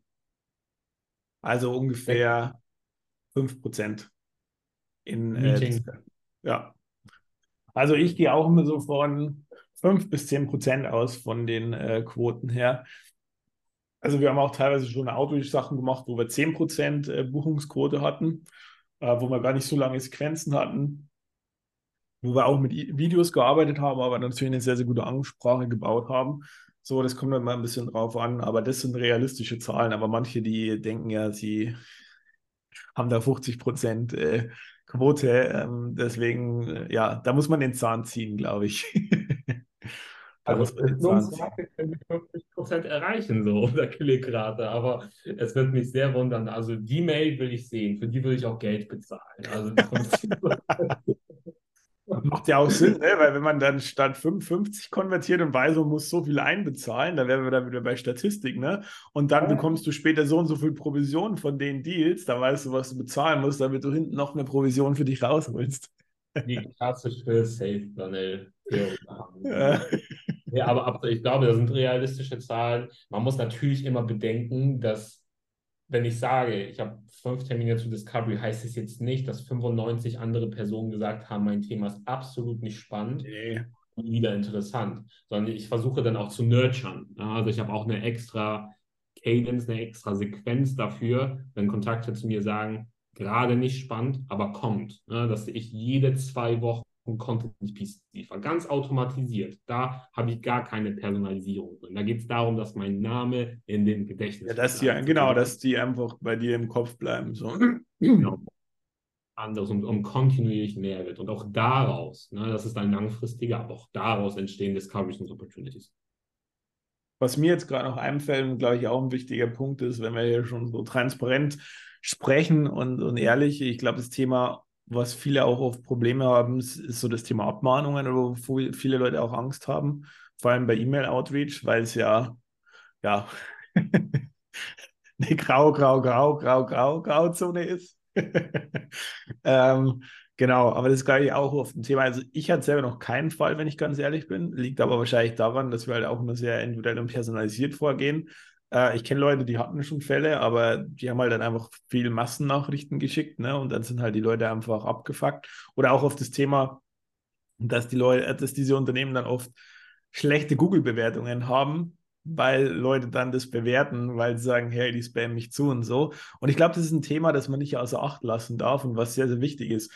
Also ungefähr fünf Prozent in äh, Meeting das, ja. Also ich gehe auch immer so von fünf bis zehn Prozent aus von den äh, Quoten her. Also wir haben auch teilweise schon Outreach-Sachen gemacht, wo wir zehn Prozent äh, Buchungsquote hatten, äh, wo wir gar nicht so lange Sequenzen hatten, wo wir auch mit I- Videos gearbeitet haben, aber natürlich eine sehr, sehr gute Ansprache gebaut haben. So, das kommt dann mal ein bisschen drauf an, aber das sind realistische Zahlen. Aber manche, die denken ja, sie haben da fünfzig Prozent äh, Quote. Ähm, deswegen, äh, ja, da muss man den Zahn ziehen, glaube ich. Da Also muss man den Zahn ziehen. Öffnungsrate können wir fünfzig Prozent erreichen, so oder Klickrate, aber es wird mich sehr wundern. Also die Mail will ich sehen, für die will ich auch Geld bezahlen. Also die fünfzig Prozent. Macht ja auch Sinn, ne? Weil wenn man dann statt fünfundfünfzig konvertiert und weiß, man muss so viel einbezahlen, dann wären wir da wieder bei Statistik, ne? Und dann bekommst du später so und so viel Provision von den Deals, dann weißt du, was du bezahlen musst, damit du hinten noch eine Provision für dich rausholst. Die klassische Safe-Funnel-Theorie haben. Ja. Also, ja, aber ab, ich glaube, das sind realistische Zahlen. Man muss natürlich immer bedenken, dass, wenn ich sage, ich habe fünf Termine zu Discovery, heißt es jetzt nicht, dass fünfundneunzig andere Personen gesagt haben, mein Thema ist absolut nicht spannend Nee. und wieder interessant, sondern ich versuche dann auch zu nurturen. Ja, also ich habe auch eine extra Cadence, eine extra Sequenz dafür, wenn Kontakte zu mir sagen, gerade nicht spannend, aber kommt, ja, dass ich jede zwei Wochen Content Piece liefere, ganz automatisiert. Da habe ich gar keine Personalisierung drin. Da geht es darum, dass mein Name in dem Ja, Gedächtnis dass die, verbleibt, genau, sozusagen. dass die einfach bei dir im Kopf bleiben. So. Genau. Anderes und um kontinuierlich Mehrwert. Und auch daraus, ne, das ist ein langfristiger, aber auch daraus entstehen Discoveries und Opportunities. Was mir jetzt gerade noch einfällt und glaube ich auch ein wichtiger Punkt ist, wenn wir hier schon so transparent sprechen und, und ehrlich, ich glaube, das Thema, was viele auch oft Probleme haben, ist, ist so das Thema Abmahnungen, oder wo viele Leute auch Angst haben, vor allem bei E-Mail-Outreach, weil es ja, ja, eine grau, grau, grau, grau, grau, Grauzone ist. ähm, genau, aber das ist glaube ich auch oft ein Thema. Also ich hatte selber noch keinen Fall, wenn ich ganz ehrlich bin. Liegt aber wahrscheinlich daran, dass wir halt auch immer sehr individuell und personalisiert vorgehen. Äh, ich kenne Leute, die hatten schon Fälle, aber die haben halt dann einfach viel Massennachrichten geschickt, ne? Und dann sind halt die Leute einfach abgefuckt. Oder auch auf das Thema, dass die Leute, dass diese Unternehmen dann oft schlechte Google-Bewertungen haben, weil Leute dann das bewerten, weil sie sagen, hey, die spammen mich zu und so. Und ich glaube, das ist ein Thema, das man nicht außer Acht lassen darf und was sehr, sehr wichtig ist.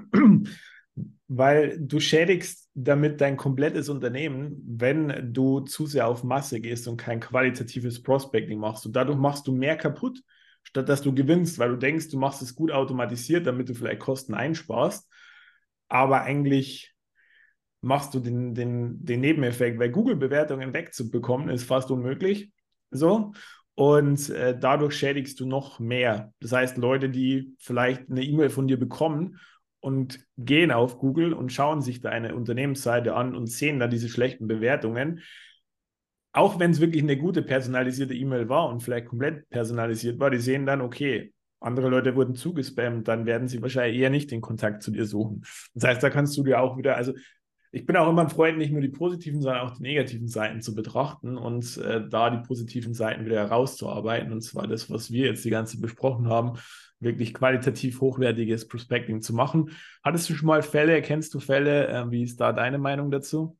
Weil du schädigst damit dein komplettes Unternehmen, wenn du zu sehr auf Masse gehst und kein qualitatives Prospecting machst. Und dadurch machst du mehr kaputt, statt dass du gewinnst, weil du denkst, du machst es gut automatisiert, damit du vielleicht Kosten einsparst. Aber eigentlich machst du den, den, den Nebeneffekt, weil Google-Bewertungen wegzubekommen, ist fast unmöglich. So. Und äh, dadurch schädigst du noch mehr. Das heißt, Leute, die vielleicht eine E-Mail von dir bekommen und gehen auf Google und schauen sich deine Unternehmensseite an und sehen da diese schlechten Bewertungen, auch wenn es wirklich eine gute personalisierte E-Mail war und vielleicht komplett personalisiert war, die sehen dann, okay, andere Leute wurden zugespammt, dann werden sie wahrscheinlich eher nicht den Kontakt zu dir suchen. Das heißt, da kannst du dir auch wieder, also ich bin auch immer ein Freund, nicht nur die positiven, sondern auch die negativen Seiten zu betrachten und äh, da die positiven Seiten wieder herauszuarbeiten. Und zwar das, was wir jetzt die ganze Zeit besprochen haben, wirklich qualitativ hochwertiges Prospecting zu machen. Hattest du schon mal Fälle, kennst du Fälle? Äh, wie ist da deine Meinung dazu?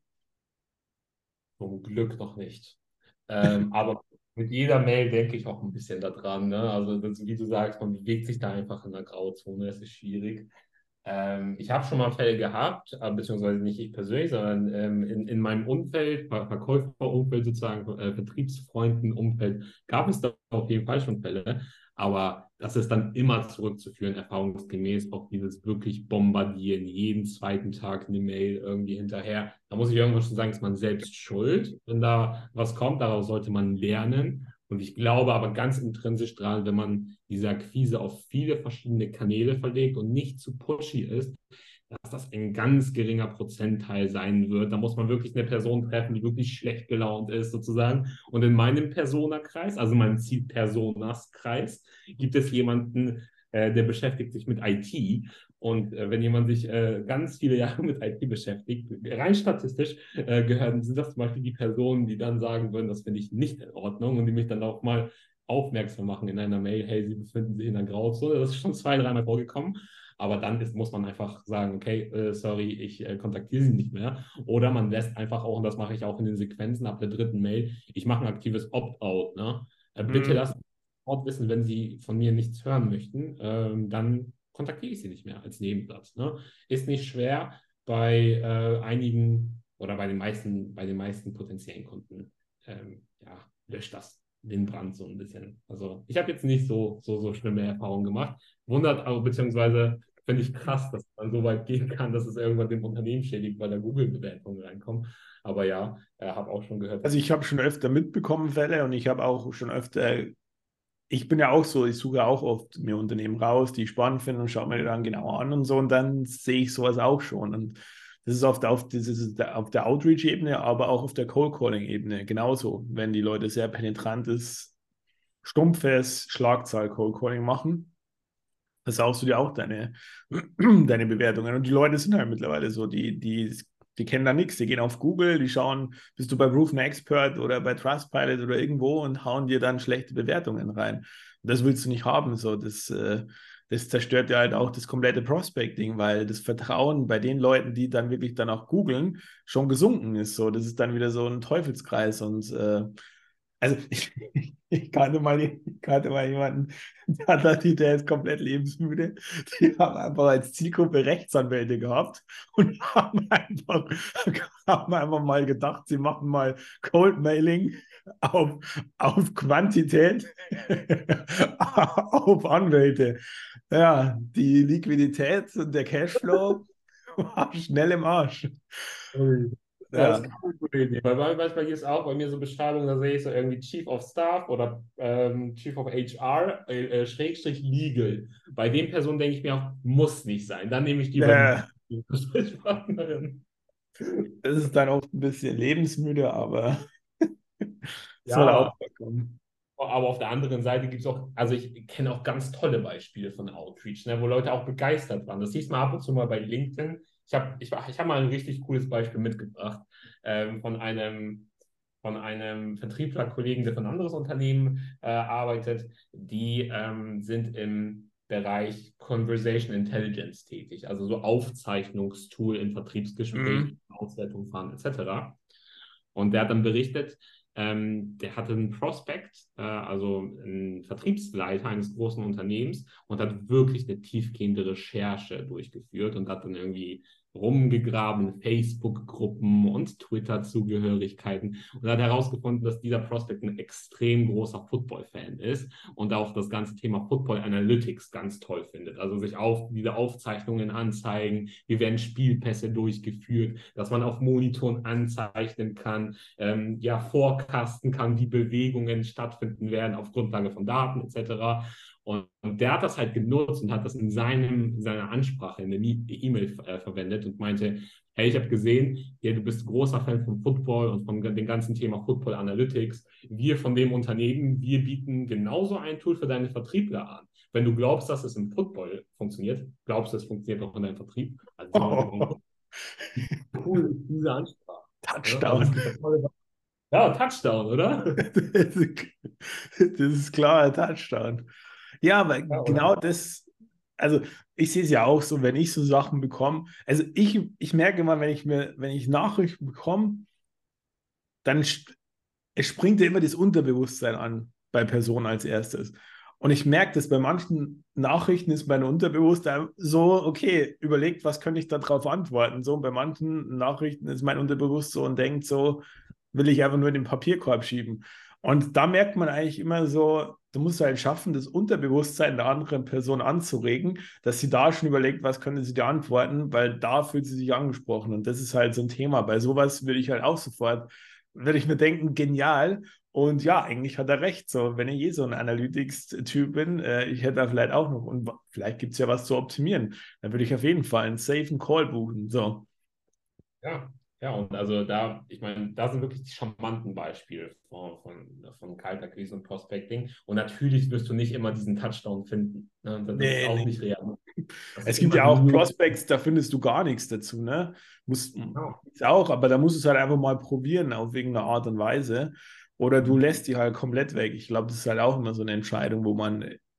Zum Glück noch nicht. Ähm, aber mit jeder Mail denke ich auch ein bisschen daran. Ne? Also, das, wie du sagst, man bewegt sich da einfach in der Grauzone. Es ist schwierig. Ähm, ich habe schon mal Fälle gehabt, äh, beziehungsweise nicht ich persönlich, sondern ähm, in, in meinem Umfeld, Ver Verkäuferumfeld sozusagen, äh, Vertriebsfreundenumfeld, gab es da auf jeden Fall schon Fälle. Aber das ist dann immer zurückzuführen, erfahrungsgemäß, auf dieses wirklich Bombardieren, jeden zweiten Tag eine Mail irgendwie hinterher. Da muss ich irgendwann schon sagen, ist man selbst schuld, wenn da was kommt. Daraus sollte man lernen. Und ich glaube aber ganz intrinsisch dran, wenn man diese Akquise auf viele verschiedene Kanäle verlegt und nicht zu pushy ist, dass das ein ganz geringer Prozentteil sein wird. Da muss man wirklich eine Person treffen, die wirklich schlecht gelaunt ist, sozusagen. Und in meinem Persona-Kreis, also meinem Ziel-Personas-Kreis, gibt es jemanden, äh, der beschäftigt sich mit I T. Und äh, wenn jemand sich äh, ganz viele Jahre mit I T beschäftigt, rein statistisch äh, gehören, sind das zum Beispiel die Personen, die dann sagen würden, das finde ich nicht in Ordnung und die mich dann auch mal aufmerksam machen in einer Mail, hey, Sie befinden sich in einer Grauzone. Das ist schon zwei, dreimal vorgekommen. aber dann ist, muss man einfach sagen, okay, äh, sorry, ich äh, kontaktiere sie nicht mehr. Oder man lässt einfach auch, und das mache ich auch in den Sequenzen ab der dritten Mail, ich mache ein aktives Opt-out. Ne? Äh, bitte Mhm. lassen Sie sofort wissen, wenn Sie von mir nichts hören möchten, ähm, dann kontaktiere ich Sie nicht mehr als Nebensatz. Ne? Ist nicht schwer bei äh, einigen oder bei den meisten, bei den meisten potenziellen Kunden. Ähm, ja, löscht das den Brand so ein bisschen. Also ich habe jetzt nicht so, so, so schlimme Erfahrungen gemacht. Wundert aber, beziehungsweise finde ich krass, dass man so weit gehen kann, dass es irgendwann dem Unternehmen schädigt, weil da Google-Bewertungen reinkommen. Aber ja, äh, habe auch schon gehört, Also dass ich habe schon öfter mitbekommen Fälle und ich habe auch schon öfter, ich bin ja auch so, ich suche auch oft mir Unternehmen raus, die ich spannend finde und schaue mir die dann genauer an und so und dann sehe ich sowas auch schon. Und das ist oft auf, das ist auf der Outreach-Ebene, aber auch auf der Cold-Calling-Ebene genauso, wenn die Leute sehr penetrantes, stumpfes Schlagzahl-Cold-Calling machen. Das saugst du dir auch deine, deine Bewertungen. Und die Leute sind halt mittlerweile so, die, die, die kennen da nichts. Die gehen auf Google, die schauen, bist du bei Proven Expert oder bei Trustpilot oder irgendwo und hauen dir dann schlechte Bewertungen rein. Und das willst du nicht haben. So. Das, äh, das zerstört ja halt auch das komplette Prospecting, weil das Vertrauen bei den Leuten, die dann wirklich dann auch googeln, schon gesunken ist. So. Das ist dann wieder so ein Teufelskreis. Und äh, also ich, ich kannte mal, ich kannte mal jemanden, der, hat, der ist komplett lebensmüde. Die haben einfach als Zielgruppe Rechtsanwälte gehabt und haben einfach, haben einfach mal gedacht, sie machen mal Cold Mailing auf, auf Quantität, auf Anwälte. Ja, die Liquidität und der Cashflow war schnell im Arsch. das ist Ja, keine gute Idee. Weil manchmal gibt es auch bei mir so Beschreibungen, da sehe ich so irgendwie Chief of Staff oder ähm, Chief of H R, äh, äh, Schrägstrich Legal. Bei den Personen denke ich mir auch, muss nicht sein. Dann nehme ich lieber äh, die Gesprächspartnerin. das ist dann oft ein bisschen lebensmüde, aber soll auch Ja, vorkommen. aber auf der anderen Seite gibt es auch, also ich kenne auch ganz tolle Beispiele von Outreach, ne, wo Leute auch begeistert waren. Das siehst du mal ab und zu mal bei LinkedIn. Ich habe ich, ich hab mal ein richtig cooles Beispiel mitgebracht ähm, von einem, von einem Vertrieblerkollegen, der für ein anderes Unternehmen äh, arbeitet. Die ähm, sind im Bereich Conversation Intelligence tätig, also so Aufzeichnungstool in Vertriebsgesprächen, Mhm. Auswertung fahren et cetera. Und der hat dann berichtet, ähm, der hatte einen Prospect, äh, also einen Vertriebsleiter eines großen Unternehmens und hat wirklich eine tiefgehende Recherche durchgeführt und hat dann irgendwie rumgegraben in Facebook-Gruppen und Twitter-Zugehörigkeiten und hat herausgefunden, dass dieser Prospect ein extrem großer Football-Fan ist und auch das ganze Thema Football Analytics ganz toll findet. Also sich auf diese Aufzeichnungen anzeigen, wie werden Spielpässe durchgeführt, dass man auf Monitoren anzeichnen kann, ähm, ja, forecasten kann, wie Bewegungen stattfinden werden auf Grundlage von Daten et cetera. Und, und der hat das halt genutzt und hat das in seinem, seiner Ansprache in der E-Mail äh, verwendet und meinte, hey, ich habe gesehen, ja, du bist großer Fan von Football und von dem ganzen Thema Football Analytics. Wir von dem Unternehmen, wir bieten genauso ein Tool für deine Vertriebler an. Wenn du glaubst, dass es im Football funktioniert, glaubst du, es funktioniert auch in deinem Vertrieb. Also Oh, cool ist diese Ansprache. Ja, also es Touchdown. gibt ja tolle. Ja, Touchdown, oder? Das ist, das ist klar, ein Touchdown. Ja, aber Ja, oder? genau das, also ich sehe es ja auch so, wenn ich so Sachen bekomme, also ich, ich merke immer, wenn ich mir, wenn ich Nachrichten bekomme, dann st- es springt ja immer das Unterbewusstsein an bei Personen als erstes. Und ich merke das bei manchen Nachrichten ist mein Unterbewusstsein so, okay, überlegt, was könnte ich darauf antworten. So, und bei manchen Nachrichten ist mein Unterbewusstsein so und denkt so, will ich einfach nur in den Papierkorb schieben. Und da merkt man eigentlich immer so, du musst halt schaffen, das Unterbewusstsein der anderen Person anzuregen, dass sie da schon überlegt, was könnte sie dir antworten, weil da fühlt sie sich angesprochen. Und das ist halt so ein Thema. Bei sowas würde ich halt auch sofort, würde ich mir denken, genial. Und ja, eigentlich hat er recht. So, wenn ich eh so ein Analytics-Typ bin, äh, ich hätte da vielleicht auch noch, und vielleicht gibt es ja was zu optimieren, dann würde ich auf jeden Fall einen safen Call buchen. So. Ja, ja, und also da, ich meine, da sind wirklich die charmanten Beispiele von, von, von Kaltakquise und Prospecting. Und natürlich wirst du nicht immer diesen Touchdown finden. Ne? Das ist Nee, auch nee. nicht real. Das Es ist gibt immer ja auch nur. Prospects, da findest du gar nichts dazu, ne? Muss, Genau. ist auch, aber da musst du es halt einfach mal probieren auf irgendeine Art und Weise. Oder du lässt die halt komplett weg. Ich glaube, das ist halt auch immer so eine Entscheidung, wo man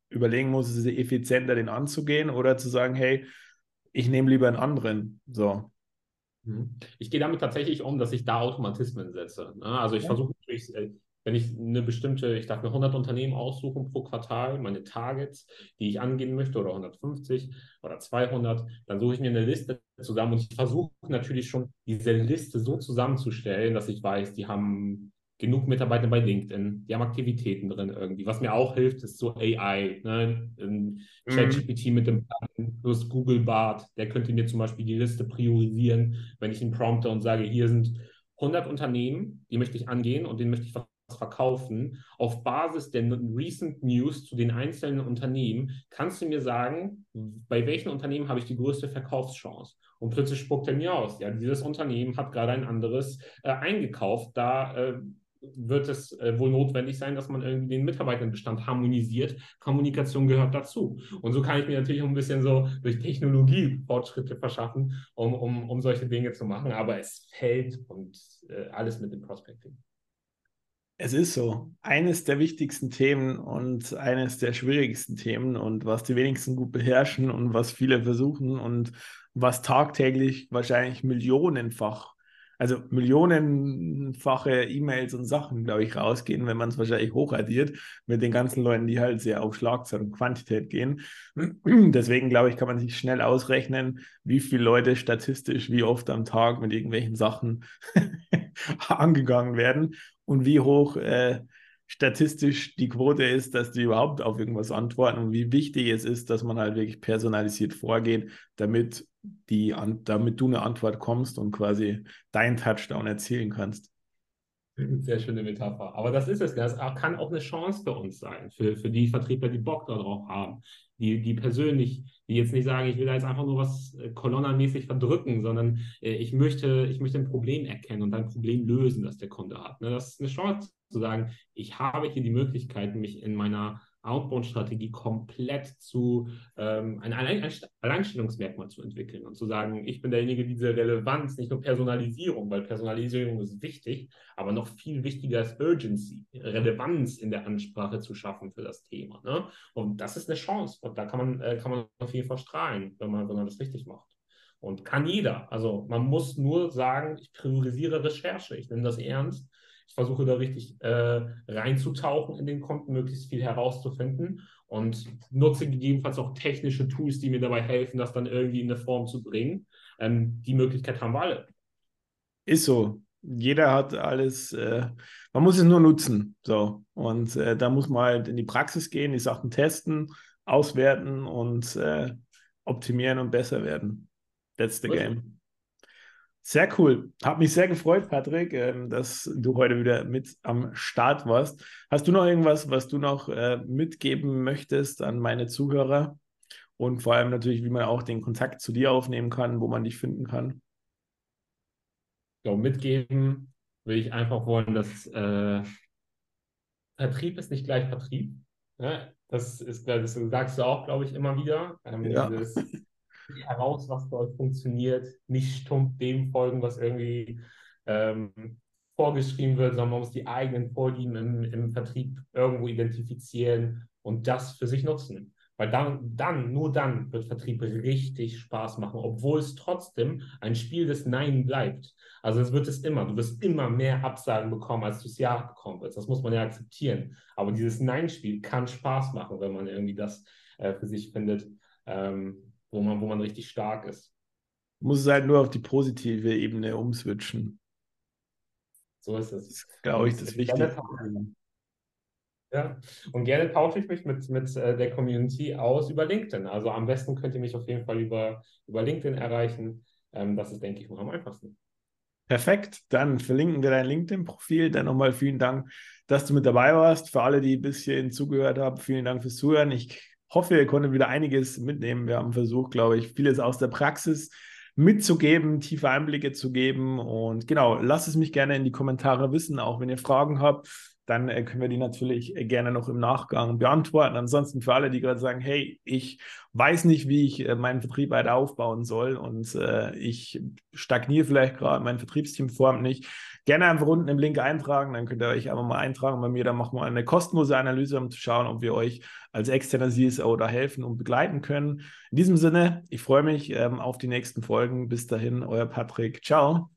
überlegen muss, ist es effizienter, den anzugehen oder zu sagen, hey, ich nehme lieber einen anderen. So. Mhm. Ich gehe damit tatsächlich um, dass ich da Automatismen setze. Ne? Also ich Ja. versuche natürlich, äh, wenn ich eine bestimmte, ich darf mir hundert Unternehmen aussuchen pro Quartal, meine Targets, die ich angehen möchte, oder hundertfünfzig oder zweihundert, dann suche ich mir eine Liste zusammen und ich versuche natürlich schon, diese Liste so zusammenzustellen, dass ich weiß, die haben genug Mitarbeiter bei LinkedIn, die haben Aktivitäten drin irgendwie. Was mir auch hilft, ist so A I, ne? Ähm, Mhm. ChatGPT mit dem plus Google Bart, der könnte mir zum Beispiel die Liste priorisieren, wenn ich ihn prompte und sage, hier sind hundert Unternehmen, die möchte ich angehen und denen möchte ich was verkaufen. Auf Basis der Recent News zu den einzelnen Unternehmen kannst du mir sagen, bei welchen Unternehmen habe ich die größte Verkaufschance? Und plötzlich spuckt er mir aus, ja, dieses Unternehmen hat gerade ein anderes äh, eingekauft, da äh, wird es äh, wohl notwendig sein, dass man irgendwie den Mitarbeiterbestand harmonisiert. Kommunikation gehört dazu. Und so kann ich mir natürlich auch ein bisschen so durch Technologie Fortschritte verschaffen, um, um, um solche Dinge zu machen. Aber es fällt und äh, alles mit dem Prospecting. Es ist so. Eines der wichtigsten Themen und eines der schwierigsten Themen und was die wenigsten gut beherrschen und was viele versuchen und was tagtäglich wahrscheinlich millionenfach, also millionenfache E-Mails und Sachen, glaube ich, rausgehen, wenn man es wahrscheinlich hochaddiert mit den ganzen Leuten, die halt sehr auf Schlagzahl und Quantität gehen. Deswegen, glaube ich, kann man sich schnell ausrechnen, wie viele Leute statistisch wie oft am Tag mit irgendwelchen Sachen angegangen werden und wie hoch äh, statistisch die Quote ist, dass die überhaupt auf irgendwas antworten und wie wichtig es ist, dass man halt wirklich personalisiert vorgeht, damit, die, damit du eine Antwort kommst und quasi deinen Touchdown erzielen kannst. Sehr schöne Metapher. Aber das ist es. Das kann auch eine Chance für uns sein, für, für die Vertriebler, die Bock darauf haben, die, die persönlich, die jetzt nicht sagen, ich will da jetzt einfach nur was äh, kolonnenmäßig verdrücken, sondern äh, ich möchte, ich möchte ein Problem erkennen und ein Problem lösen, das der Kunde hat. Ne? Das ist eine Chance zu sagen, ich habe hier die Möglichkeit, mich in meiner Outbound-Strategie komplett zu ähm, ein Alleinstellungsmerkmal zu entwickeln und zu sagen, ich bin derjenige, die diese Relevanz, nicht nur Personalisierung, weil Personalisierung ist wichtig, aber noch viel wichtiger ist Urgency, Relevanz in der Ansprache zu schaffen für das Thema. Ne? Und das ist eine Chance und da kann man, äh, kann man auf jeden Fall strahlen, wenn man, wenn man das richtig macht. Und kann jeder. Also man muss nur sagen, ich priorisiere Recherche, ich nehme das ernst. Ich versuche da richtig äh, reinzutauchen in den Konten, möglichst viel herauszufinden und nutze gegebenenfalls auch technische Tools, die mir dabei helfen, das dann irgendwie in eine Form zu bringen. Ähm, die Möglichkeit haben wir alle. Ist so. Jeder hat alles, äh, man muss es nur nutzen. So. Und äh, da muss man halt in die Praxis gehen, die Sachen testen, auswerten und äh, optimieren und besser werden. That's the So ist es. game. Sehr cool. Hat mich sehr gefreut, Patrick, ähm, dass du heute wieder mit am Start warst. Hast du noch irgendwas, was du noch äh, mitgeben möchtest an meine Zuhörer? Und vor allem natürlich, wie man auch den Kontakt zu dir aufnehmen kann, wo man dich finden kann? So, mitgeben will ich einfach wollen, dass äh, Vertrieb ist nicht gleich Vertrieb. Ne? Das ist, das sagst du auch, glaube ich, immer wieder. Ähm, Ja. dieses heraus, was für euch funktioniert, nicht stumpf dem folgen, was irgendwie ähm, vorgeschrieben wird, sondern man muss die eigenen Vorlieben im, im Vertrieb irgendwo identifizieren und das für sich nutzen. Weil dann, dann, nur dann wird Vertrieb richtig Spaß machen, obwohl es trotzdem ein Spiel des Nein bleibt. Also es wird es immer. Du wirst immer mehr Absagen bekommen, als du es Ja bekommen wirst. Das muss man ja akzeptieren. Aber dieses Nein-Spiel kann Spaß machen, wenn man irgendwie das äh, für sich findet, ähm, wo man, wo man richtig stark ist. Muss es halt nur auf die positive Ebene umswitchen. So ist Das es. ist, glaube ich, Und das gerne, Wichtigste. ja, und gerne tausche ich mich mit, mit äh, der Community aus über LinkedIn. Also am besten könnt ihr mich auf jeden Fall über, über LinkedIn erreichen. Ähm, das ist, denke ich, mal am einfachsten. Perfekt, dann verlinken wir dein LinkedIn-Profil. Dann nochmal vielen Dank, dass du mit dabei warst. Für alle, die ein bisschen zugehört haben, vielen Dank fürs Zuhören. Ich hoffe, ihr konntet wieder einiges mitnehmen. Wir haben versucht, glaube ich, vieles aus der Praxis mitzugeben, tiefe Einblicke zu geben. Und genau, lasst es mich gerne in die Kommentare wissen, auch wenn ihr Fragen habt. dann äh, können wir die natürlich äh, gerne noch im Nachgang beantworten. Ansonsten für alle, die gerade sagen, hey, ich weiß nicht, wie ich äh, meinen Vertrieb weiter aufbauen soll und äh, ich stagniere vielleicht gerade, mein Vertriebsteam formt nicht, gerne einfach unten im Link eintragen, dann könnt ihr euch einfach mal eintragen bei mir, dann machen wir eine kostenlose Analyse, um zu schauen, ob wir euch als externer C S O da helfen und begleiten können. In diesem Sinne, ich freue mich ähm, auf die nächsten Folgen. Bis dahin, euer Patrick. Ciao.